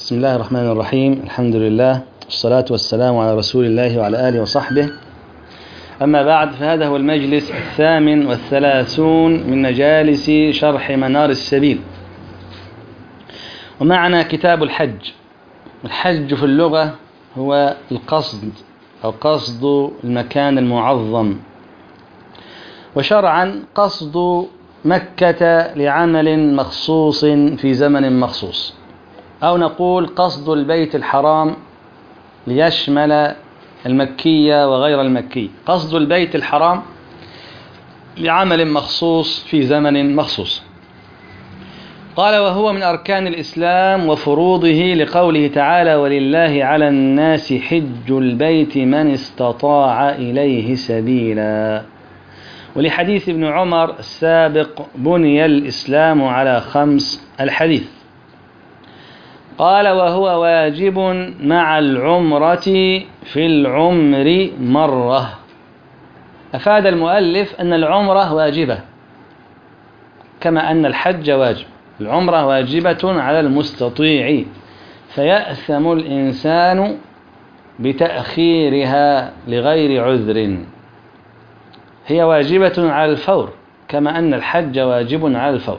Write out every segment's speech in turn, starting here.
بسم الله الرحمن الرحيم. الحمد لله والصلاة والسلام على رسول الله وعلى آله وصحبه. أما بعد، فهذا هو المجلس 38 من مجالس شرح منار السبيل، ومعنا كتاب الحج. الحج في اللغة هو القصد أو قصد المكان المعظم، وشرعا قصد مكة لعمل مخصوص في زمن مخصوص، أو نقول قصد البيت الحرام ليشمل المكية وغير المكي. قصد البيت الحرام لعمل مخصوص في زمن مخصوص. قال: وهو من أركان الإسلام وفروضه، لقوله تعالى: ولله على الناس حج البيت من استطاع إليه سبيلا. ولحديث ابن عمر السابق: بني الإسلام على 5 الحديث. قال: وهو واجب مع العمرة في العمر مرة. أفاد المؤلف أن العمرة واجبة كما أن الحج واجب. العمرة واجبة على المستطيع، فيأثم الإنسان بتأخيرها لغير عذر. هي واجبة على الفور كما أن الحج واجب على الفور.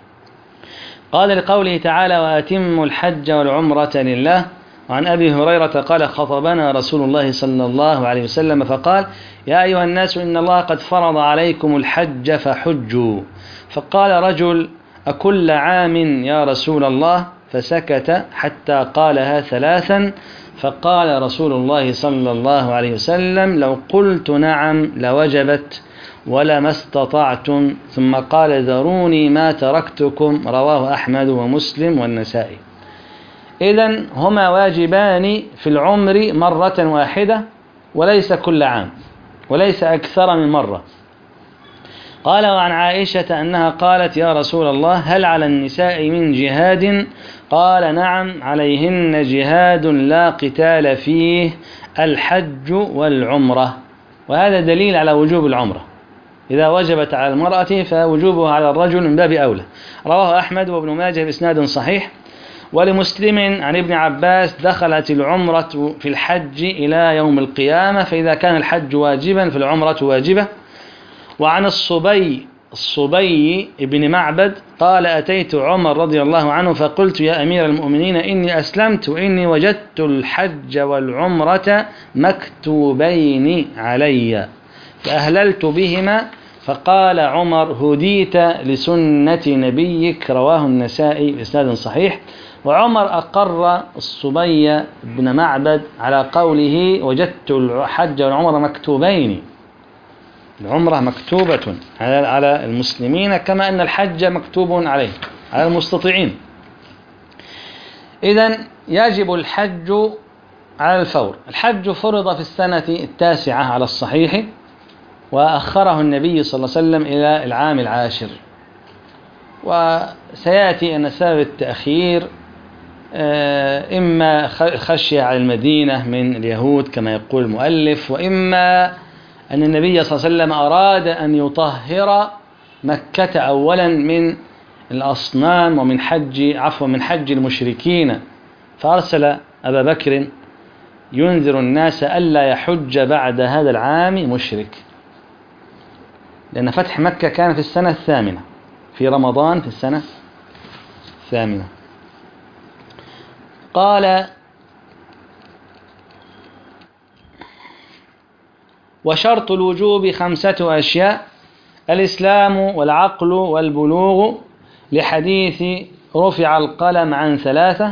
قال: لقوله تعالى: وأتموا الحج والعمرة لله. وعن أبي هريرة قال: خطبنا رسول الله صلى الله عليه وسلم فقال: يا أيها الناس، إن الله قد فرض عليكم الحج فحجوا. فقال رجل: أكل عام يا رسول الله؟ فسكت حتى قالها 3. فقال رسول الله صلى الله عليه وسلم: لو قلت نعم لوجبت ولما استطعتم. ثم قال: ذروني ما تركتكم. رواه أحمد ومسلم والنسائي. إذن هما واجبان في العمر مرة واحدة، وليس كل عام، وليس أكثر من مرة. قال: وعن عائشة أنها قالت: يا رسول الله، هل على النساء من جهاد؟ قال: نعم، عليهن جهاد لا قتال فيه، الحج والعمرة. وهذا دليل على وجوب العمرة. إذا وجبت على المرأة فوجوبها على الرجل من باب أولى. رواه أحمد وابن ماجه بإسناد صحيح. ولمسلم عن ابن عباس: دخلت العمرة في الحج إلى يوم القيامة، فإذا كان الحج واجبا فالعمرة واجبة. وعن الصبي ابن معبد قال: أتيت عمر رضي الله عنه فقلت: يا أمير المؤمنين، إني أسلمت وإني وجدت الحج والعمرة مكتوبين علي فأهللت بهما. فقال عمر: هديت لسنة نبيك. رواه النسائي بإسناد صحيح. وعمر أقر الصبي بن معبد على قوله: وجدت الحج والعمرة مكتوبين. العمرة مكتوبة على المسلمين كما أن الحج مكتوب عليه على المستطيعين. إذن يجب الحج على الفور. الحج فرض في السنة 9 على الصحيح، وأخره النبي صلى الله عليه وسلم إلى العام 10. وسيأتي أن سبب التأخير إما خشية على المدينة من اليهود كما يقول المؤلف، وإما أن النبي صلى الله عليه وسلم أراد أن يطهر مكة أولا من الأصنام ومن حج المشركين، فأرسل أبا بكر ينذر الناس ألا يحج بعد هذا العام مشرك، لأن فتح مكة كان في السنة 8 في رمضان في السنة 8. قال: وشرط الوجوب 5 أشياء: الإسلام والعقل والبلوغ، لحديث رفع القلم عن 3.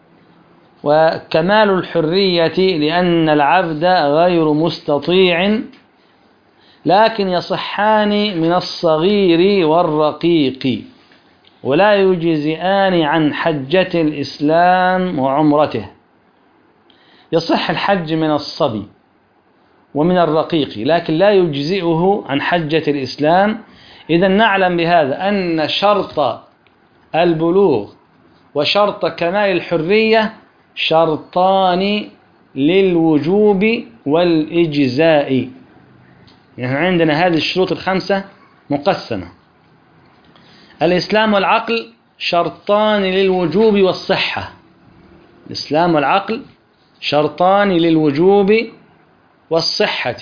وكمال الحرية، لأن العبد غير مستطيع، لكن يصحان من الصغير والرقيق، ولا يجزئان عن حجة الإسلام وعمرته. يصح الحج من الصبي ومن الرقيق، لكن لا يجزئه عن حجة الإسلام. إذن نعلم بهذا أن شرط البلوغ وشرط كمال الحرية شرطان للوجوب والإجزاء. يعني عندنا هذه الشروط 5 مقسمة: الإسلام والعقل شرطان للوجوب والصحة، الإسلام والعقل شرطان للوجوب والصحة،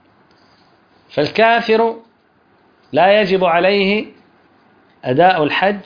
فالكافر لا يجب عليه أداء الحج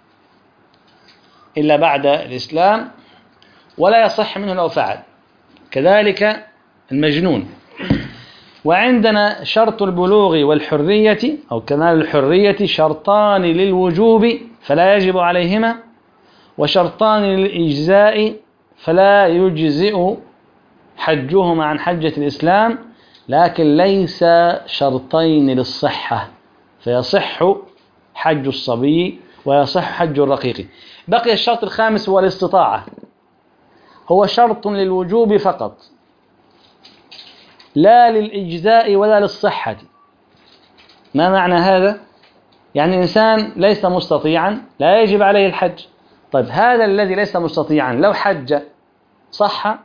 إلا بعد الإسلام، ولا يصح منه لو فعل، كذلك المجنون. وعندنا شرط البلوغ والحرية أو كمال الحرية شرطان للوجوب فلا يجب عليهما، وشرطان للإجزاء فلا يجزئ حجهما عن حجة الإسلام، لكن ليس شرطين للصحة، فيصح حج الصبي ويصح حج الرقيق. بقي الشرط الخامس هو الاستطاعة، هو شرط للوجوب فقط لا للإجزاء ولا للصحة. ما معنى هذا؟ يعني إنسان ليس مستطيعا لا يجب عليه الحج. طيب هذا الذي ليس مستطيعا لو حج صح،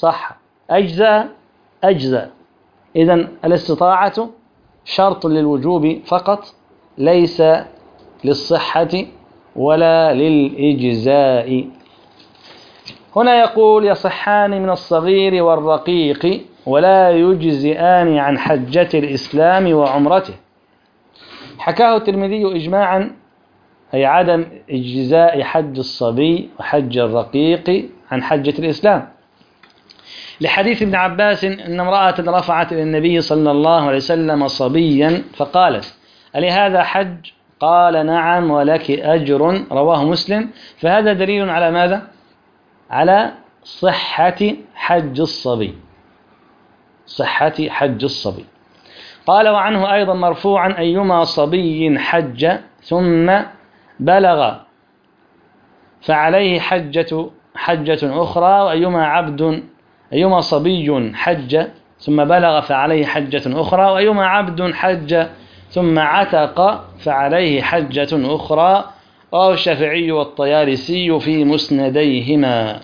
أجزاء. إذن الاستطاعة شرط للوجوب فقط، ليس للصحة ولا للإجزاء. هنا يقول يصحان من الصغير والرقيق ولا يجزئان عن حجة الإسلام وعمرته. حكاه الترمذي إجماعا، أي عدم إجزاء حج الصبي وحج الرقيق عن حجة الإسلام، لحديث ابن عباس أن امرأة رفعت إلى النبي صلى الله عليه وسلم صبيا فقالت: ألي هذا حج؟ قال: نعم ولك أجر، رواه مسلم. فهذا دليل على ماذا؟ على صحة حج الصبي، صحة حج الصبي. قال: وعنه أيضا مرفوعا: أيما صبي حج ثم بلغ فعليه حجة أخرى، أيما صبي حج ثم بلغ فعليه حجة أخرى، وأيما عبد حج ثم عتق فعليه حجة أخرى. رواه الشافعي والطيالسي في مسنديهما.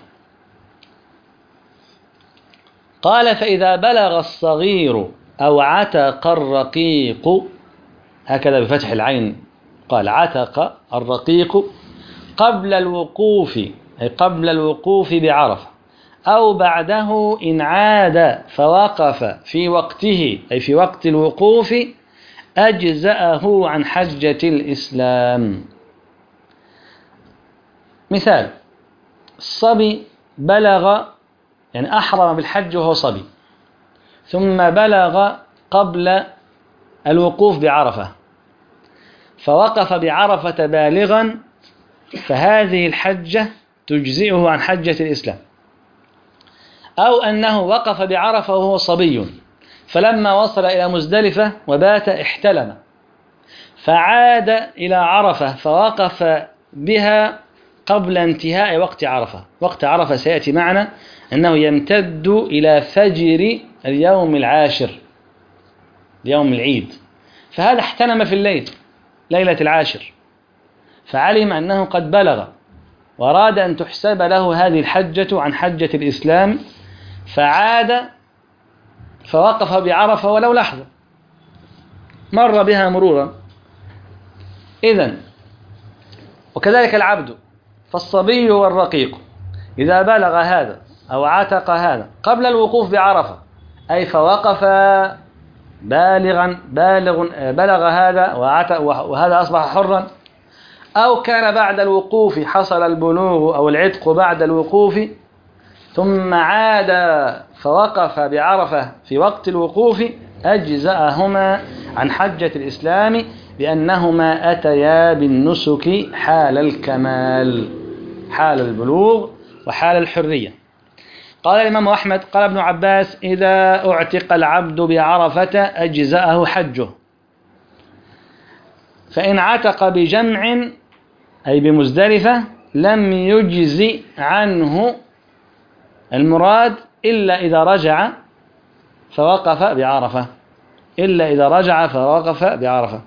قال: فإذا بلغ الصغير أو عتق الرقيق، هكذا بفتح العين، قال عتق الرقيق قبل الوقوف، أي قبل الوقوف بعرفة، أو بعده إن عاد فوقف في وقته، أي في وقت الوقوف، أجزأه عن حجة الإسلام. مثال: الصبي بلغ، يعني أحرم بالحج وهو صبي، ثم بلغ قبل الوقوف بعرفة فوقف بعرفة بالغا، فهذه الحجة تجزئه عن حجة الإسلام. أو أنه وقف بعرفة وهو صبي، فلما وصل إلى مزدلفة وبات احتلم، فعاد إلى عرفة فوقف بها قبل انتهاء وقت عرفة. وقت عرفة سيأتي معنا أنه يمتد إلى فجر اليوم العاشر، يوم العيد، فهذا احتلم في الليل، ليلة العاشر، فعلم أنه قد بلغ وأراد أن تحسب له هذه الحجة عن حجة الإسلام، فعاد فوقف بعرفة ولو لحظة، مر بها مرورا. إذن وكذلك العبد، فالصبي والرقيق إذا بلغ هذا أو عتق هذا قبل الوقوف بعرفة، أي فوقف بلغ هذا وهذا أصبح حرا، أو كان بعد الوقوف حصل البلوغ أو العتق بعد الوقوف، ثم عاد فوقف بعرفة في وقت الوقوف، أجزأهما عن حجة الإسلام، لأنهما أتيا بالنسك حال الكمال، حال البلوغ وحال الحرية. قال الإمام أحمد: قال ابن عباس: إذا اعتق العبد بعرفة أجزأه حجه، فإن عتق بجمع أي بمزدلفة لم يجزئ عنه، المراد إلا إذا رجع فوقف بعرفة، إلا إذا رجع فوقف بعرفة.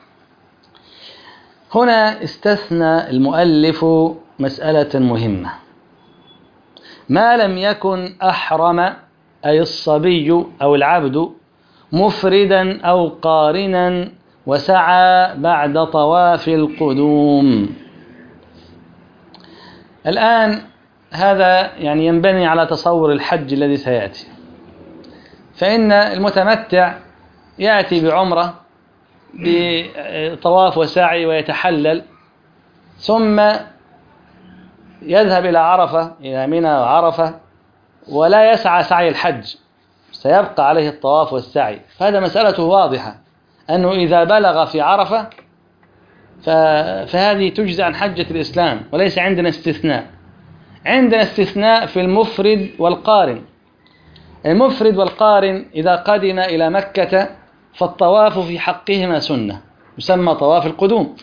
هنا استثنى المؤلف مسألة مهمة: ما لم يكن أحرم، أي الصبي أو العبد، مفردا أو قارنا وسعى بعد طواف القدوم. الآن هذا يعني ينبني على تصور الحج الذي سيأتي. فإن المتمتع يأتي بعمرة بطواف وسعي ويتحلل، ثم يذهب إلى عرفة، إلى منى وعرفة، ولا يسعى سعي الحج، سيبقى عليه الطواف والسعي. فهذا مسألته واضحة، أنه إذا بلغ في عرفة فهذه تجزي عن حجة الإسلام، وليس عندنا استثناء. عندنا استثناء في المفرد والقارن. المفرد والقارن إذا قدم إلى مكة فالطواف في حقهما سنة، يسمى طواف القدوم،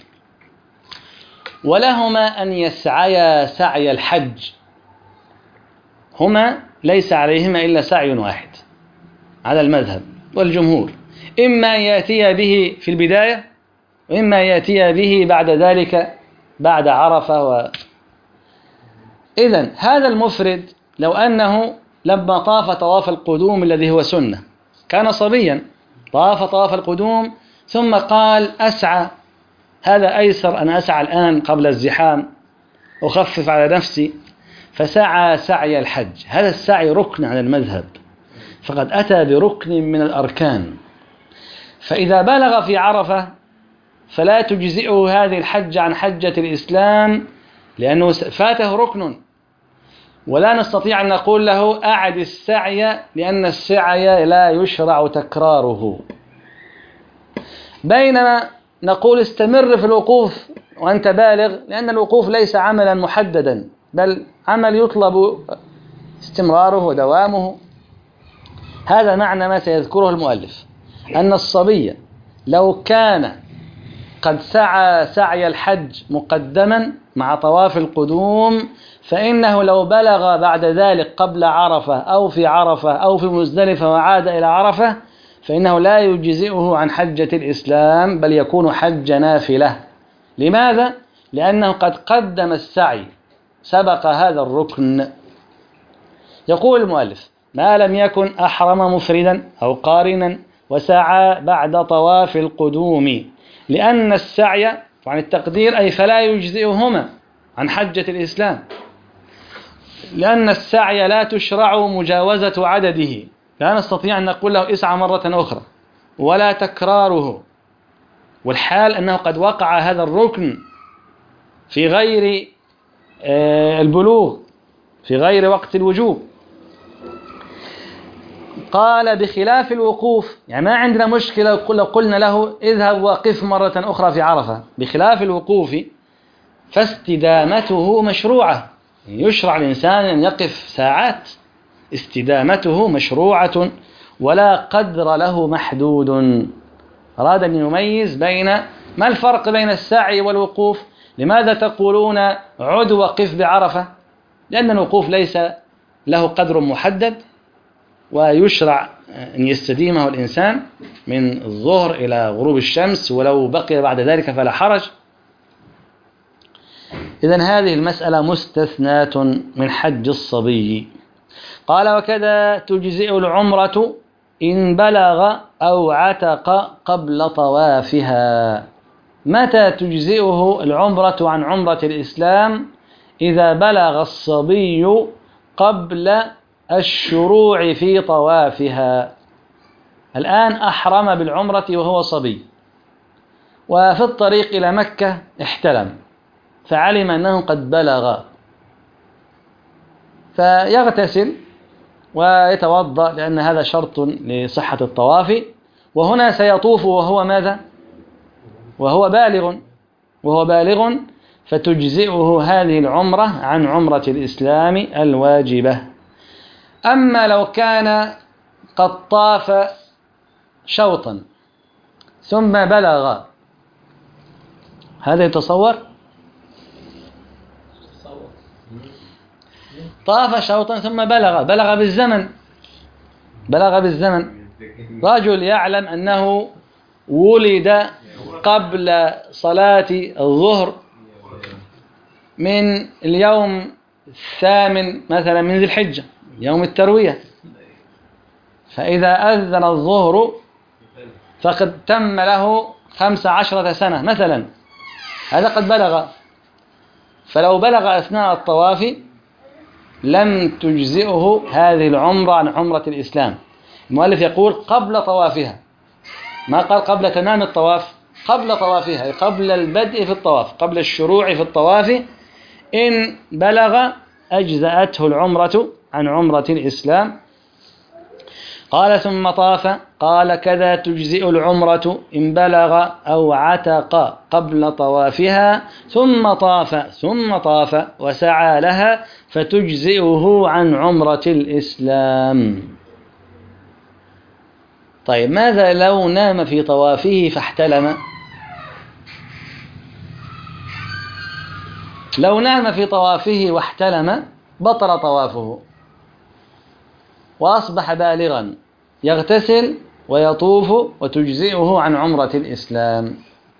ولهما أن يسعيا سعي الحج. هما ليس عليهما إلا سعي واحد على المذهب والجمهور، إما أن يأتي به في البداية، وإما يأتي به بعد ذلك بعد عرفة. إذن هذا المفرد لو أنه لما طاف طواف القدوم الذي هو سنة، كان صبيا طاف طواف القدوم ثم قال أسعى، هذا أيسر أن أسعى الآن قبل الزحام، أخفف على نفسي، فسعى سعي الحج. هذا السعي ركن على المذهب، فقد أتى بركن من الأركان. فإذا بلغ في عرفة فلا تجزئه هذه الحجة عن حجة الإسلام، لأنه فاته ركن، ولا نستطيع أن نقول له أعد السعي، لأن السعي لا يشرع تكراره. بينما نقول استمر في الوقوف وأنت بالغ، لأن الوقوف ليس عملا محددا، بل عمل يطلب استمراره ودوامه. هذا معنى ما سيذكره المؤلف، أن الصبي لو كان قد سعى سعي الحج مقدما مع طواف القدوم، فإنه لو بلغ بعد ذلك قبل عرفة أو في عرفة أو في مزدلفة وعاد إلى عرفة، فإنه لا يجزئه عن حجة الإسلام، بل يكون حج نافلة. لماذا؟ لأنه قد قدم السعي، سبق هذا الركن. يقول المؤلف: ما لم يكن أحرم مفردا أو قارنا وسعى بعد طواف القدوم، لأن السعي عن التقدير أي فلا يجزئهما عن حجة الإسلام، لأن السعي لا تشرع مجاوزة عدده، لا نستطيع أن نقول له اسعى مرة أخرى، ولا تكراره، والحال أنه قد وقع هذا الركن في غير البلوغ، في غير وقت الوجوب. قال: بخلاف الوقوف، يعني ما عندنا مشكلة لو قلنا له اذهب وقف مرة أخرى في عرفة. بخلاف الوقوف فاستدامته مشروعة، يشرع الإنسان أن يقف ساعات، استدامته مشروعة ولا قدر له محدود. أراد أن يميز بين ما الفرق بين السعي والوقوف. لماذا تقولون عد وقف بعرفة؟ لأن الوقوف ليس له قدر محدد، ويشرع أن يستديمه الإنسان من الظهر إلى غروب الشمس، ولو بقي بعد ذلك فلا حرج. إذن هذه المسألة مستثناة من حج الصبي. قال: وكذا تجزئ العمرة إن بلغ أو عتق قبل طوافها. متى تجزئه العمرة عن عمرة الإسلام؟ إذا بلغ الصبي قبل الشروع في طوافها. الآن أحرم بالعمرة وهو صبي، وفي الطريق إلى مكة احتلم، فعلم أنه قد بلغ، فيغتسل ويتوضأ، لأن هذا شرط لصحة الطواف. وهنا سيطوف وهو ماذا؟ وهو بالغ، فتجزئه هذه العمرة عن عمرة الإسلام الواجبة. أما لو كان قد طاف شوطا ثم بلغ، هذا يتصور؟ طاف شوطا ثم بلغ بالزمن. رجل يعلم أنه ولد قبل صلاة الظهر من اليوم 8 مثلا من ذي الحجة، يوم التروية، فإذا أذن الظهر فقد تم له 15 سنة مثلا، هذا قد بلغ. فلو بلغ أثناء الطواف لم تجزئه هذه العمرة عن عمرة الإسلام. المؤلف يقول قبل طوافها، ما قال قبل تمام الطواف، قبل طوافها، أي قبل البدء في الطواف، قبل الشروع في الطواف، إن بلغ أجزأته العمرة عن عمرة الإسلام. قال ثم طاف، قال كذا تجزئ العمرة إن بلغ أو عتق قبل طوافها ثم طاف وسعى لها فتجزئه عن عمرة الإسلام. طيب ماذا لو نام في طوافه فاحتلم؟ لو نام في طوافه واحتلم بطل طوافه وأصبح بالغا، يغتسل ويطوف وتجزئه عن عمرة الإسلام.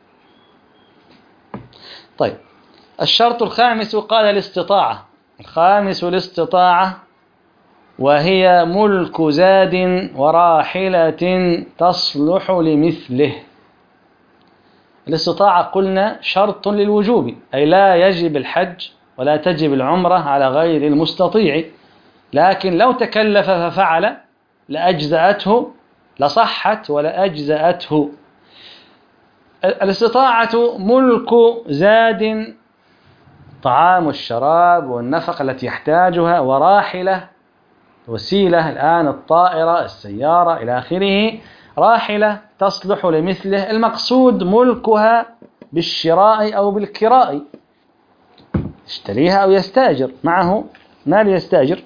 طيب الشرط الخامس قال الاستطاعة. الخامس الاستطاعة، وهي ملك زاد وراحلة تصلح لمثله. الاستطاعة قلنا شرط للوجوب، أي لا يجب الحج ولا تجب العمرة على غير المستطيع، لكن لو تكلف ففعل لأجزأته، لصحت ولا أجزأته. الاستطاعة ملك زاد، طعام والشراب والنفقة التي يحتاجها، وراحلة وسيلة، الآن الطائرة السيارة إلى آخره، راحلة تصلح لمثله. المقصود ملكها بالشراء أو بالكراء، يشتريها أو يستاجر، معه مال يستاجر.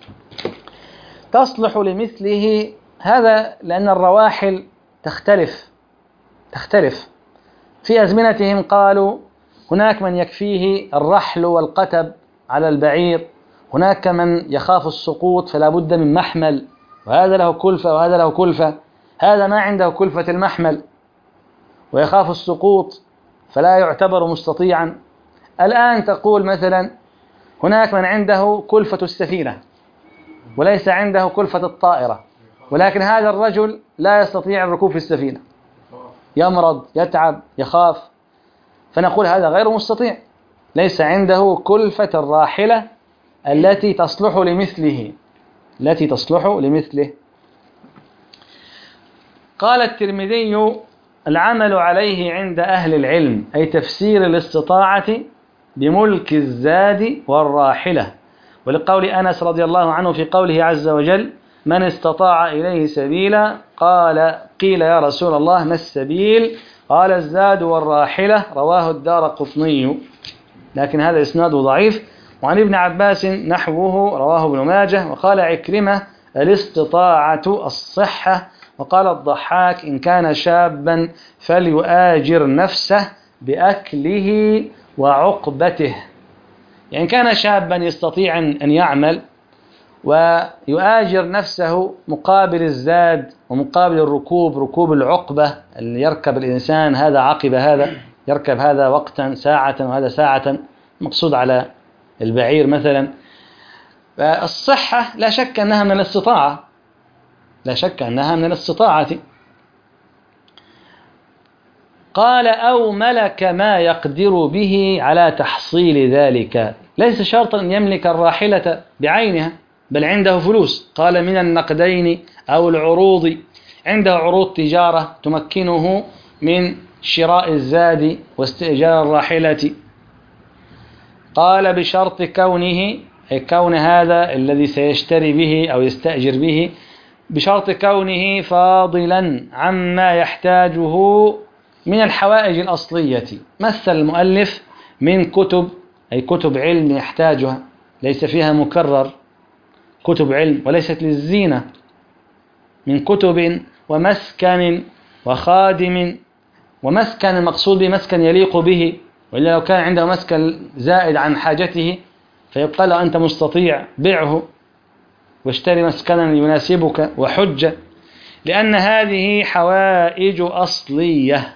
تصلح لمثله، هذا لأن الرواحل تختلف. في أزمنتهم قالوا هناك من يكفيه الرحل والقتب على البعير، هناك من يخاف السقوط فلا بد من محمل، وهذا له كلفة وهذا له كلفة. هذا ما عنده كلفة المحمل ويخاف السقوط فلا يعتبر مستطيعا. الآن تقول مثلا هناك من عنده كلفة السفينة وليس عنده كلفة الطائرة، ولكن هذا الرجل لا يستطيع الركوب في السفينة، يمرض، يتعب، يخاف، فنقول هذا غير مستطيع، ليس عنده كلفة الراحلة التي تصلح لمثله. قال الترمذي العمل عليه عند أهل العلم، أي تفسير الاستطاعة بملك الزاد والراحلة، ولقول أنس رضي الله عنه في قوله عز وجل من استطاع إليه سبيلا، قيل يا رسول الله ما السبيل؟ قال الزاد والراحلة، رواه الدارقطني، لكن هذا إسناد ضعيف. وعن ابن عباس نحوه، رواه ابن ماجه. وقال عكرمة الاستطاعة الصحة. وقال الضحاك إن كان شابا فليؤاجر نفسه بأكله وعقبته، يعني كان شابا يستطيع أن يعمل ويؤاجر نفسه مقابل الزاد ومقابل الركوب، ركوب العقبة اللي يركب الإنسان، هذا عقب هذا، يركب هذا وقتا ساعة وهذا ساعة، مقصود على البعير مثلا. فالصحة لا شك أنها من الاستطاعة. قال أو ملك ما يقدر به على تحصيل ذلك، ليس شرطا أن يملك الراحلة بعينها، بل عنده فلوس، قال من النقدين أو العروض، عنده عروض تجارة تمكنه من شراء الزاد واستئجار الراحلة. قال بشرط كونه، أي كون هذا الذي سيشتري به أو يستأجر به، بشرط كونه فاضلا عما يحتاجه من الحوائج الأصلية. مثل المؤلف من كتب، أي كتب علم يحتاجها ليس فيها مكرر، كتب علم وليست للزينة، من كتب ومسكن وخادم. ومسكن المقصود بمسكن يليق به، وإلا لو كان عنده مسكن زائد عن حاجته فيقال له أنت مستطيع بيعه واشتري مسكنا يناسبك، وحجة، لأن هذه حوائج أصلية.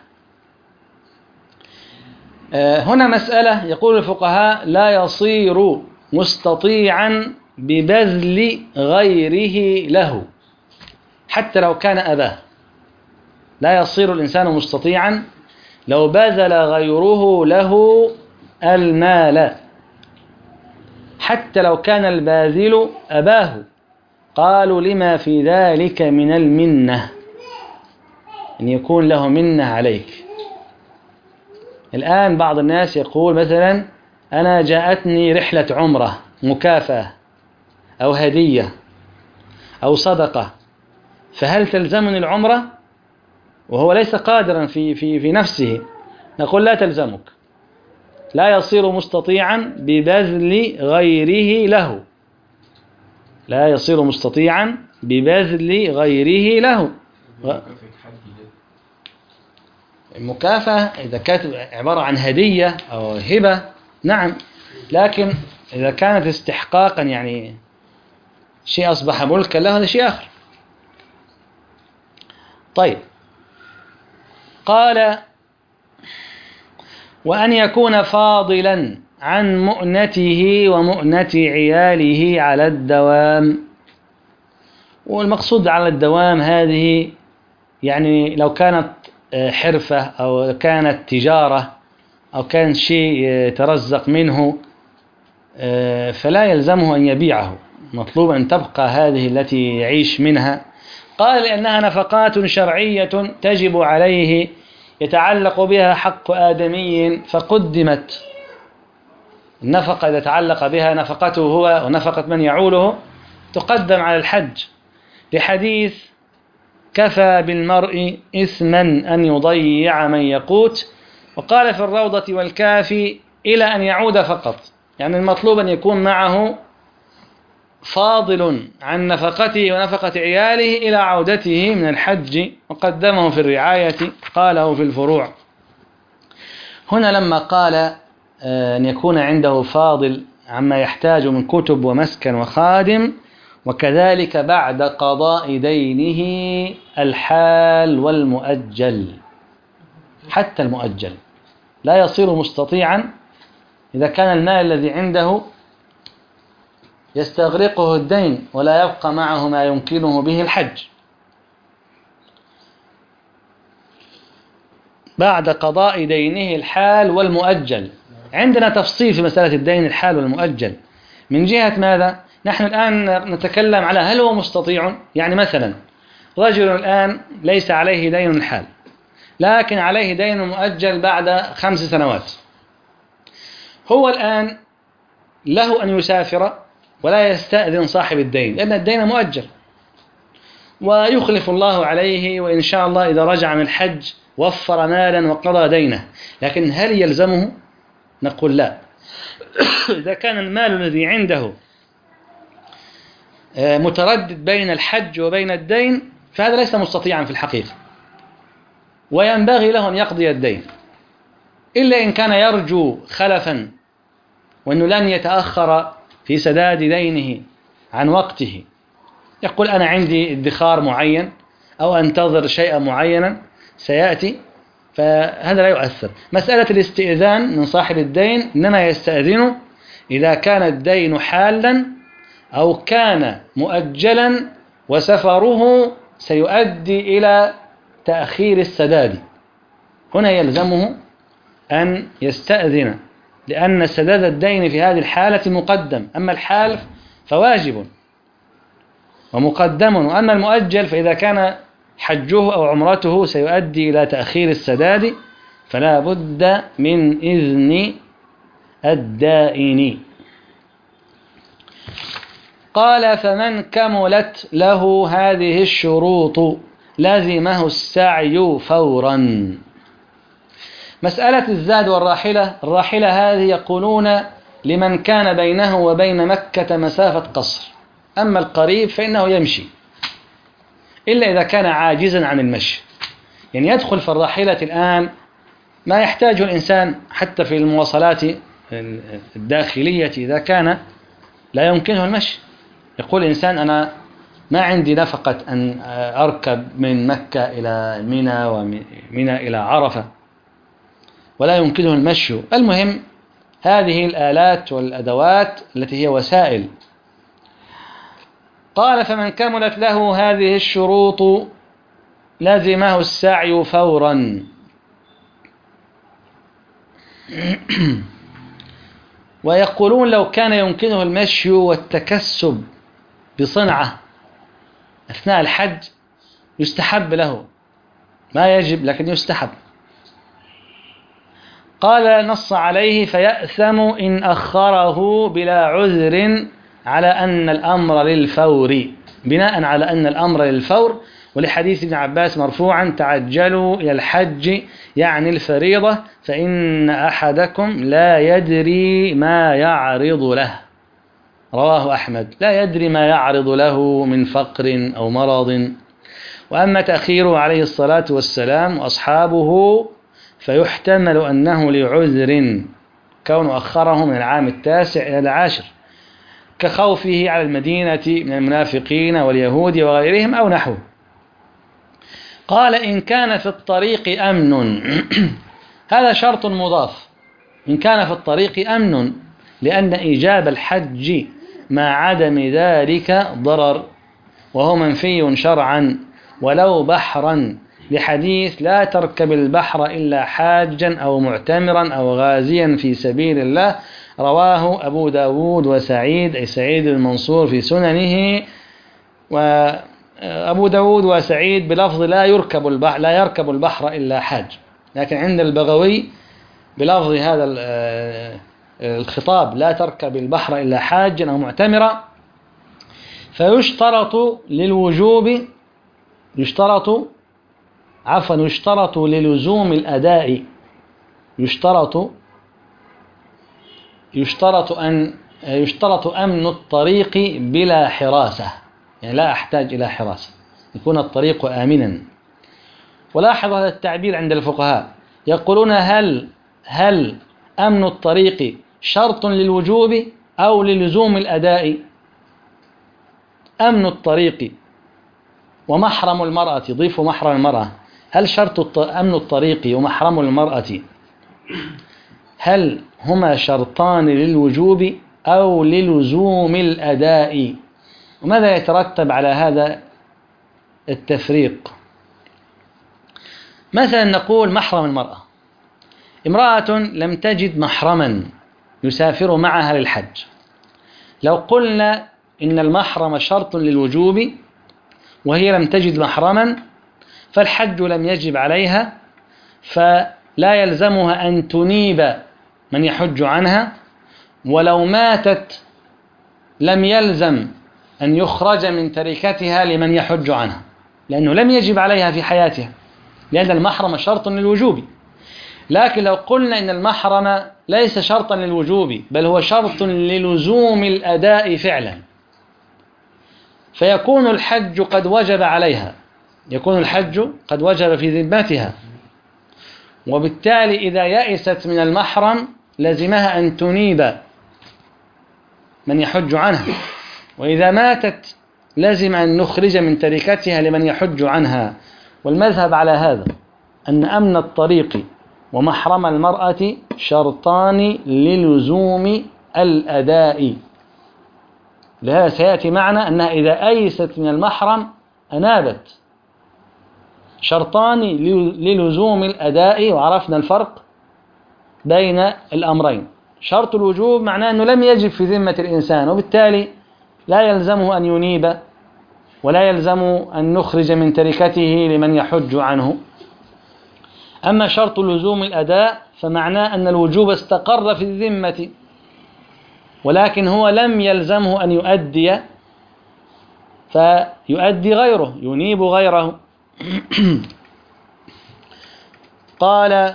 هنا مسألة يقول الفقهاء لا يصير مستطيعا ببذل غيره له حتى لو كان أباه. لا يصير الإنسان مستطيعا لو بذل غيره له المال حتى لو كان الباذل أباه. قالوا لما في ذلك من المنة، أن يكون له منة عليك. الآن بعض الناس يقول مثلا أنا جاءتني رحلة عمرة مكافأة أو هدية أو صدقة، فهل تلزمني العمرة وهو ليس قادرا في نفسه؟ نقول لا تلزمك، لا يصير مستطيعا ببذل غيره له، لا يصير مستطيعا ببذل غيره له. المكافأة إذا كانت عبارة عن هدية أو هبة نعم، لكن إذا كانت استحقاقا يعني شيء أصبح ملكا له هذا شيء آخر. طيب، قال وأن يكون فاضلا عن مؤنته ومؤنة عياله على الدوام. والمقصود على الدوام هذه يعني لو كانت حرفة أو كانت تجارة أو كان شيء يترزق منه فلا يلزمه أن يبيعه، مطلوب أن تبقى هذه التي يعيش منها. قال لأنها نفقات شرعية تجب عليه يتعلق بها حق آدمي فقدمت. النفقة إذا تعلق بها نفقته هو ونفقة من يعوله تقدم على الحج، لحديث كفى بالمرء إثما أن يضيع من يقوت. وقال في الروضة والكافي إلى أن يعود فقط، يعني المطلوب أن يكون معه فاضل عن نفقته ونفقة عياله إلى عودته من الحج، وقدمه في الرعاية قاله في الفروع. هنا لما قال أن يكون عنده فاضل عما يحتاج من كتب ومسكن وخادم، وكذلك بعد قضاء دينه الحال والمؤجل، حتى المؤجل لا يصير مستطيعا إذا كان المال الذي عنده يستغرقه الدين ولا يبقى معه ما يمكنه به الحج. بعد قضاء دينه الحال والمؤجل. عندنا تفصيل في مسألة الدين الحال والمؤجل من جهة ماذا؟ نحن الآن نتكلم على هل هو مستطيع. يعني مثلا رجل الآن ليس عليه دين حال لكن عليه دين مؤجل بعد 5 سنوات، هو الآن له أن يسافر ولا يستأذن صاحب الدين لأن الدين مؤجل، ويخلف الله عليه، وإن شاء الله إذا رجع من الحج وفر مالا وقضى دينه. لكن هل يلزمه؟ نقول لا. إذا كان المال الذي عنده متردد بين الحج وبين الدين فهذا ليس مستطيعا في الحقيقة، وينبغي له أن يقضي الدين، إلا إن كان يرجو خلفا وأنه لن يتأخر في سداد دينه عن وقته، يقول أنا عندي ادخار معين أو أنتظر شيئا معينا سيأتي، فهذا لا يؤثر. مسألة الاستئذان من صاحب الدين إنما يستأذنه إذا كان الدين حالا أو كان مؤجلا وسفره سيؤدي إلى تأخير السداد، هنا يلزمه أن يستأذن، لأن سداد الدين في هذه الحالة مقدم، أما الحال فواجب ومقدم، وأما المؤجل فإذا كان حجه أو عمرته سيؤدي إلى تأخير السداد فلا بد من إذن الدائن. قال فمن كملت له هذه الشروط لزمه السعي فورا. مسألة الزاد والراحلة، الراحلة هذه يقولون لمن كان بينه وبين مكة مسافة قصر، أما القريب فإنه يمشي إلا إذا كان عاجزا عن المشي. يعني يدخل في الراحلة الآن ما يحتاجه الإنسان حتى في المواصلات الداخلية إذا كان لا يمكنه المشي. يقول الإنسان أنا ما عندي نفقة أن أركب من مكة إلى منى ومنى إلى عرفة ولا يمكنه المشي. المهم هذه الآلات والأدوات التي هي وسائل. قال فمن كملت له هذه الشروط لزمه السعي فورا. ويقولون لو كان يمكنه المشي والتكسب بصنعة أثناء الحج يستحب له، ما يجب لكن يستحب. قال نص عليه فيأثم إن أخره بلا عذر على أن الأمر للفور، بناء على أن الأمر للفور، ولحديث ابن عباس مرفوعا تعجلوا إلى الحج يعني الفريضة فإن أحدكم لا يدري ما يعرض له، رواه أحمد. لا يدري ما يعرض له من فقر أو مرض. وأما تأخيره عليه الصلاة والسلام وأصحابه فيحتمل أنه لعذر، كون أخره من العام 9 إلى 10 كخوفه على المدينة من المنافقين واليهود وغيرهم أو نحوه. قال إن كان في الطريق أمن هذا شرط مضاف، إن كان في الطريق أمن، لأن إيجاب الحج مع عدم ذلك ضرر وهو منفي شرعا ولو بحرا، لحديث لا تركب البحر إلا حاجا أو معتمرا أو غازيا في سبيل الله، رواه أبو داود وسعيد أي سعيد المنصور في سننه، وأبو داود وسعيد بلفظ لا يركب البحر إلا حاج، لكن عند البغوي بلفظ هذا الخطاب لا تركب البحر إلا حاجا أو معتمرا. فيشترط للوجوب يشترط للزوم الأداء، يشترط أمن الطريق بلا حراسة، يعني لا أحتاج إلى حراسة، يكون الطريق آمنا. ولاحظ هذا التعبير عند الفقهاء، يقولون هل أمن الطريق شرط للوجوب أو للزوم الأداء؟ أمن الطريق ومحرم المرأة، ضيفوا محرم المرأة، هل شرط أمن الطريق ومحرم المرأة هل هما شرطان للوجوب أو للزوم الأداء؟ وماذا يترتب على هذا التفريق؟ مثلا نقول محرم المرأة، امرأة لم تجد محرما يسافر معها للحج، لو قلنا إن المحرم شرط للوجوب وهي لم تجد محرما فالحج لم يجب عليها، فلا يلزمها أن تنيب من يحج عنها، ولو ماتت لم يلزم أن يخرج من تركتها لمن يحج عنها، لأنه لم يجب عليها في حياتها، لأن المحرم شرط للوجوب. لكن لو قلنا إن المحرم ليس شرطا للوجوب بل هو شرط للزوم الأداء فعلا، فيكون الحج قد وجب عليها، يكون الحج قد وجب في ذمتها، وبالتالي إذا يئست من المحرم لزمها أن تنيب من يحج عنها، وإذا ماتت لزم أن نخرج من تركتها لمن يحج عنها. والمذهب على هذا أن أمن الطريق ومحرم المرأة شرطان للزوم الأداء، لهذا سيأتي معنا أنها إذا أيست من المحرم أنابت، شرطان للزوم الأداء. وعرفنا الفرق بين الأمرين، شرط الوجوب معناه أنه لم يجب في ذمة الإنسان، وبالتالي لا يلزمه أن ينيب ولا يلزم أن نخرج من تركته لمن يحج عنه. أما شرط لزوم الأداء فمعناه أن الوجوب استقر في الذمة، ولكن هو لم يلزمه أن يؤدي، فيؤدي غيره، ينيب غيره. قال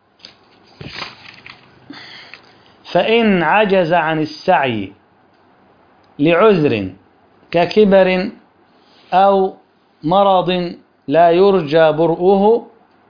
فإن عجز عن السعي لعذر ككبر أو مرض لا يرجى برؤه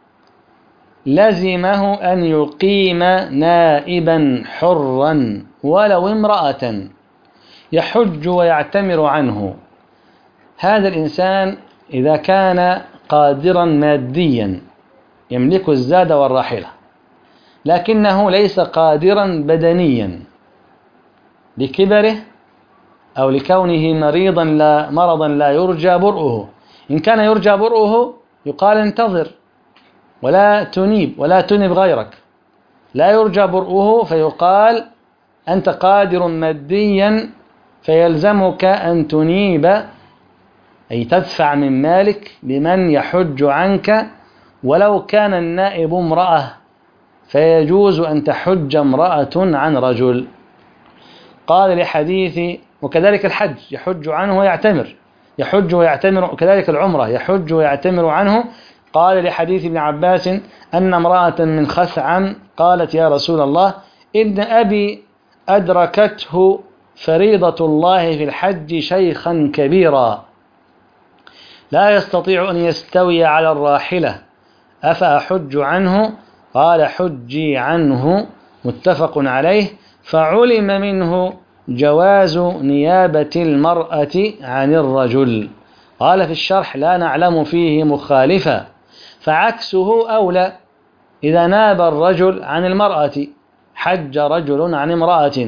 لزمه أن يقيم نائبا حرا ولو امرأة يحج ويعتمر عنه. هذا الإنسان إذا كان قادرا ماديا يملك الزاد والراحلة، لكنه ليس قادرا بدنيا لكبره أو لكونه مرضا لا يرجى برؤه. إن كان يرجى برؤه يقال انتظر ولا تنيب غيرك، لا يرجى برؤه فيقال أنت قادر ماديا فيلزمك أن تنيب، أي تدفع من مالك لمن يحج عنك، ولو كان النائب امرأة فيجوز أن تحج امرأة عن رجل. قال لحديث وكذلك الحج يحج عنه ويعتمر، يحج ويعتمر، وكذلك العمرة يحج ويعتمر عنه. قال لحديث ابن عباس أن امرأة من خثعم قالت يا رسول الله إن أبي أدركته فريضة الله في الحج شيخا كبيرا لا يستطيع أن يستوي على الراحلة أفأحج عنه؟ قال حجي عنه، متفق عليه. فعلم منه جواز نيابة المرأة عن الرجل. قال في الشرح لا نعلم فيه مخالفا، فعكسه أولى. إذا ناب الرجل عن المرأة، حج رجل عن امرأة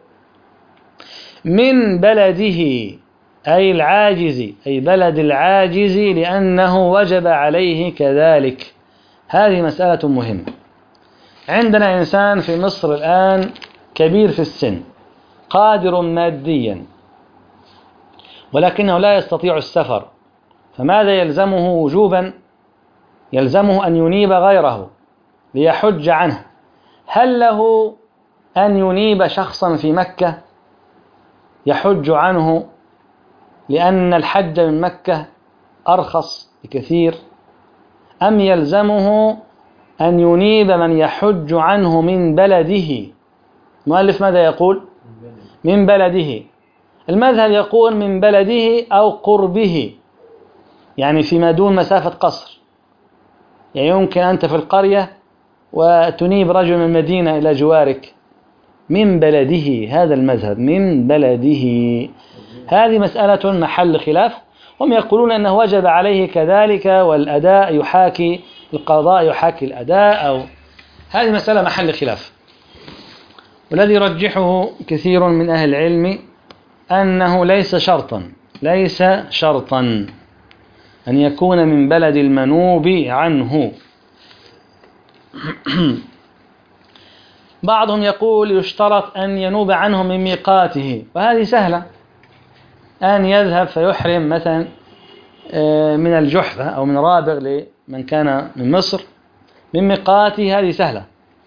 من بلده أي العاجز، أي بلد العاجز، لأنه وجب عليه كذلك. هذه مسألة مهمة. عندنا إنسان في مصر الآن كبير في السن قادر ماديا ولكنه لا يستطيع السفر، فماذا يلزمه وجوبا؟ يلزمه أن ينيب غيره ليحج عنه. هل له أن ينيب شخصا في مكة يحج عنه لأن الحج من مكة أرخص بكثير، أم يلزمه أن ينيب من يحج عنه من بلده؟ المؤلف ماذا يقول؟ من بلده. المذهب يقول من بلده أو قربه، يعني فيما دون مسافة قصر. يعني يمكن أنت في القرية وتنيب رجل من المدينة إلى جوارك من بلده، هذا المذهب من بلده. هذه مسألة محل خلاف، هم يقولون أنه وجب عليه كذلك والأداء يحاكي القضاء يحاكي الأداء، أو هذه مسألة محل خلاف. والذي يرجحه كثير من أهل العلم أنه ليس شرطا أن يكون من بلد المنوب عنه. بعضهم يقول يشترط أن ينوب عنه من ميقاته، وهذه سهلة، أن يذهب فيحرم مثلا من الجحفة أو من رابغ لمن كان من مصر من ميقاته، هذه سهلة.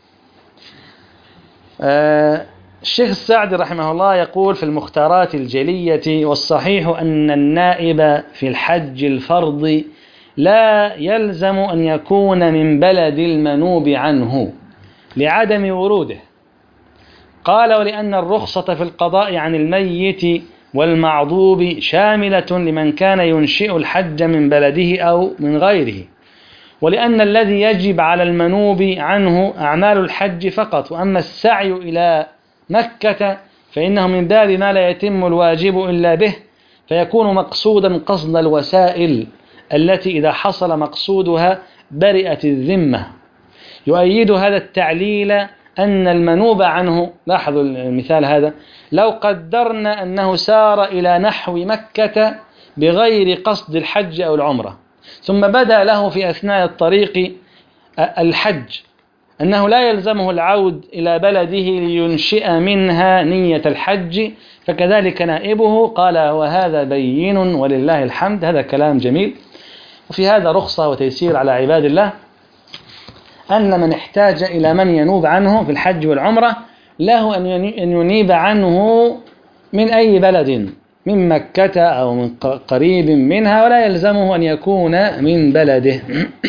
الشيخ السعدي رحمه الله يقول في المختارات الجلية والصحيح أن النائب في الحج الفرض لا يلزم أن يكون من بلد المنوب عنه لعدم وروده. قال ولأن الرخصة في القضاء عن الميت والمعضوب شاملة لمن كان ينشئ الحج من بلده أو من غيره، ولأن الذي يجب على المنوب عنه أعمال الحج فقط، وأما السعي إلى مكة فإنه من باب ما لا يتم الواجب إلا به، فيكون مقصودا قصد الوسائل التي إذا حصل مقصودها برئت الذمة. يؤيد هذا التعليل أن المنوب عنه، لاحظوا المثال هذا، لو قدرنا أنه سار إلى نحو مكة بغير قصد الحج أو العمرة، ثم بدأ له في أثناء الطريق الحج، أنه لا يلزمه العود إلى بلده لينشئ منها نية الحج، فكذلك نائبه. قال وهذا بين ولله الحمد، هذا كلام جميل. وفي هذا رخصة وتيسير على عباد الله، أن من احتاج إلى من ينوب عنه في الحج والعمرة له أن ينيب عنه من أي بلد، من مكة أو من قريب منها، ولا يلزمه أن يكون من بلده.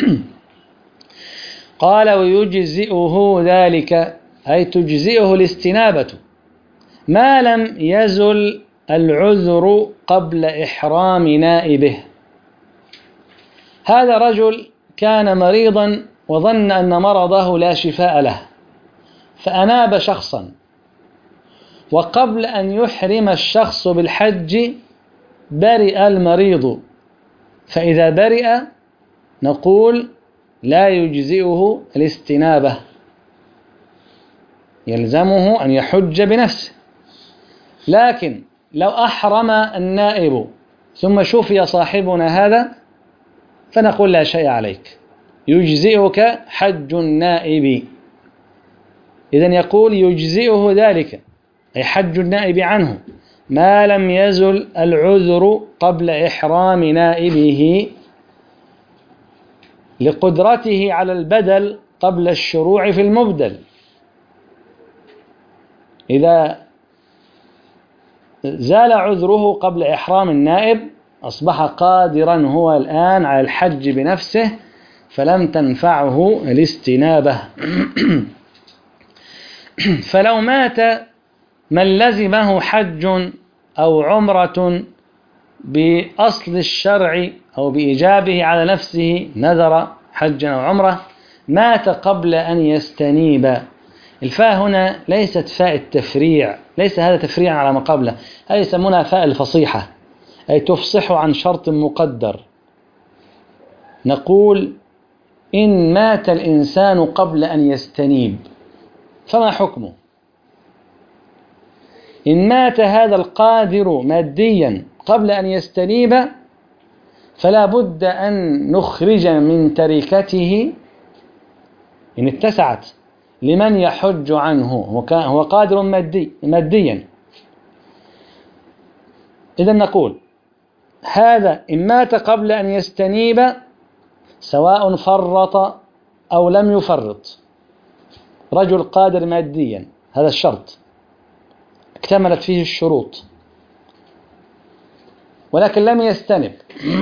قال ويجزئه ذلك، أي تجزئه الاستنابة، ما لم يزل العذر قبل إحرام نائبه. هذا رجل كان مريضا وظن أن مرضه لا شفاء له، فأناب شخصا، وقبل أن يحرم الشخص بالحج برئ المريض، فإذا برئ نقول لا يجزئه الاستنابة، يلزمه أن يحج بنفسه. لكن لو أحرم النائب ثم شفي صاحبنا هذا فنقول لا شيء عليك، يجزئك حج النائب. إذن يقول يجزئه ذلك، أي حج النائب عنه ما لم يزل العذر قبل إحرام نائبه لقدرته على البدل قبل الشروع في المبدل. إذا زال عذره قبل إحرام النائب أصبح قادرا هو الآن على الحج بنفسه فلم تنفعه الاستنابة. فلو مات من لزمه حج أو عمرة بأصل الشرع أو بإيجابه على نفسه نذر حجا أو عمرة مات قبل أن يستنيب. الفاء هنا ليست فاء التفريع، ليس هذا تفريعا على ما قبله، هذه يسمونها فاء الفصيحة، أي تفصح عن شرط مقدر. نقول إن مات الإنسان قبل أن يستنيب فما حكمه؟ إن مات هذا القادر ماديا قبل أن يستنيب فلا بد أن نخرج من تركته إن اتسعت لمن يحج عنه، هو قادر ماديا. إذن نقول هذا إن مات قبل أن يستنيب سواء فرط أو لم يفرط، رجل قادر ماديا هذا الشرط اكتملت فيه الشروط ولكن لم يستنب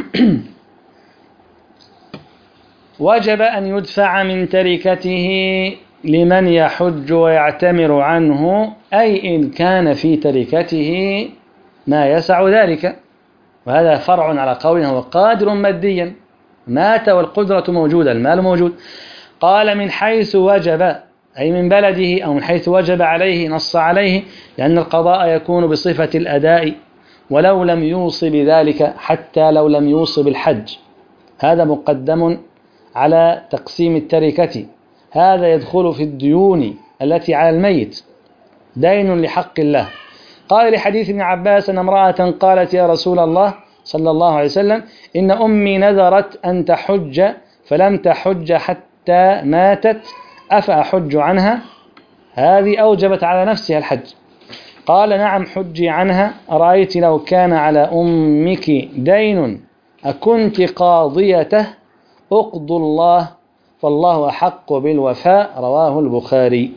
وجب أن يدفع من تركته لمن يحج ويعتمر عنه، أي إن كان في تركته ما يسع ذلك. وهذا فرع على قوله هو قادر ماديا، مات والقدرة موجودة، المال موجود. قال من حيث وجب أي من بلده أو من حيث وجب عليه، نص عليه لأن القضاء يكون بصفة الأداء ولو لم يوص بذلك حتى لو لم يوص بالحج، هذا مقدم على تقسيم التركة. هذا يدخل في الديون التي على الميت، دين لحق الله. قال لحديث ابن عباس أن امرأة قالت يا رسول الله صلى الله عليه وسلم إن أمي نذرت أن تحج فلم تحج حتى ماتت أفأحج عنها؟ هذه أوجبت على نفسها الحج. قال نعم حجي عنها. أرأيت لو كان على أمك دين أكنت قاضيته؟ اقضوا الله فالله أحق بالوفاء. رواه البخاري.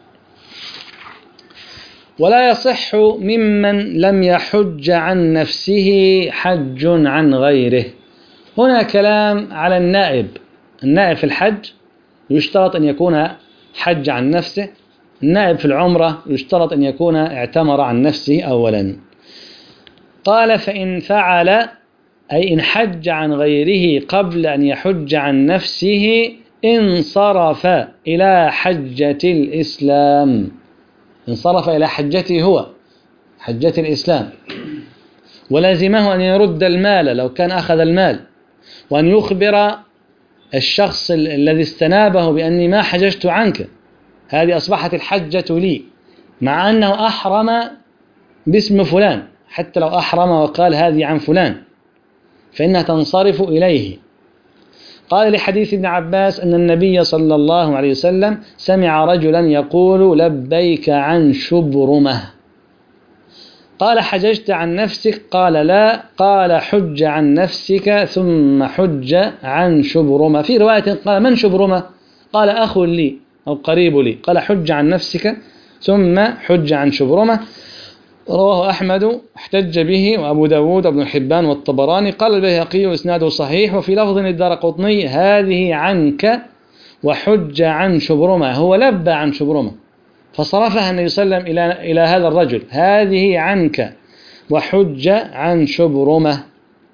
ولا يصح ممن لم يحج عن نفسه حج عن غيره. هنا كلام على النائب في الحج يشترط أن يكون حج عن نفسه، النائب في العمرة يشترط أن يكون اعتمر عن نفسه أولا. قال فإن فعل أي إن حج عن غيره قبل أن يحج عن نفسه انصرف إلى حجة الإسلام، انصرف إلى حجته هو حجة الإسلام، ولازمه أن يرد المال لو كان أخذ المال، وأن يخبر الشخص الذي استنابه بأني ما حججت عنك، هذه أصبحت الحجة لي، مع أنه أحرم باسم فلان، حتى لو أحرم وقال هذه عن فلان فإنها تنصرف إليه. قال لحديث ابن عباس أن النبي صلى الله عليه وسلم سمع رجلا يقول لبيك عن شبرمة. قال حججت عن نفسك؟ قال لا. قال حج عن نفسك ثم حج عن شبرمة. في رواية قال من شبرمة؟ قال أخ لي أو قريب لي. قال حج عن نفسك ثم حج عن شبرمة. رواه أحمد احتج به وأبو داود وابن حبان والطبراني. قال البيهقي إسناده صحيح. وفي لفظ الدارقطني هذه عنك وحج عن شبرمة، هو لبى عن شبرمة فصرفها النبي صلى الله عليه وسلم إلى هذا الرجل، هذه عنك وحج عن شبرمة.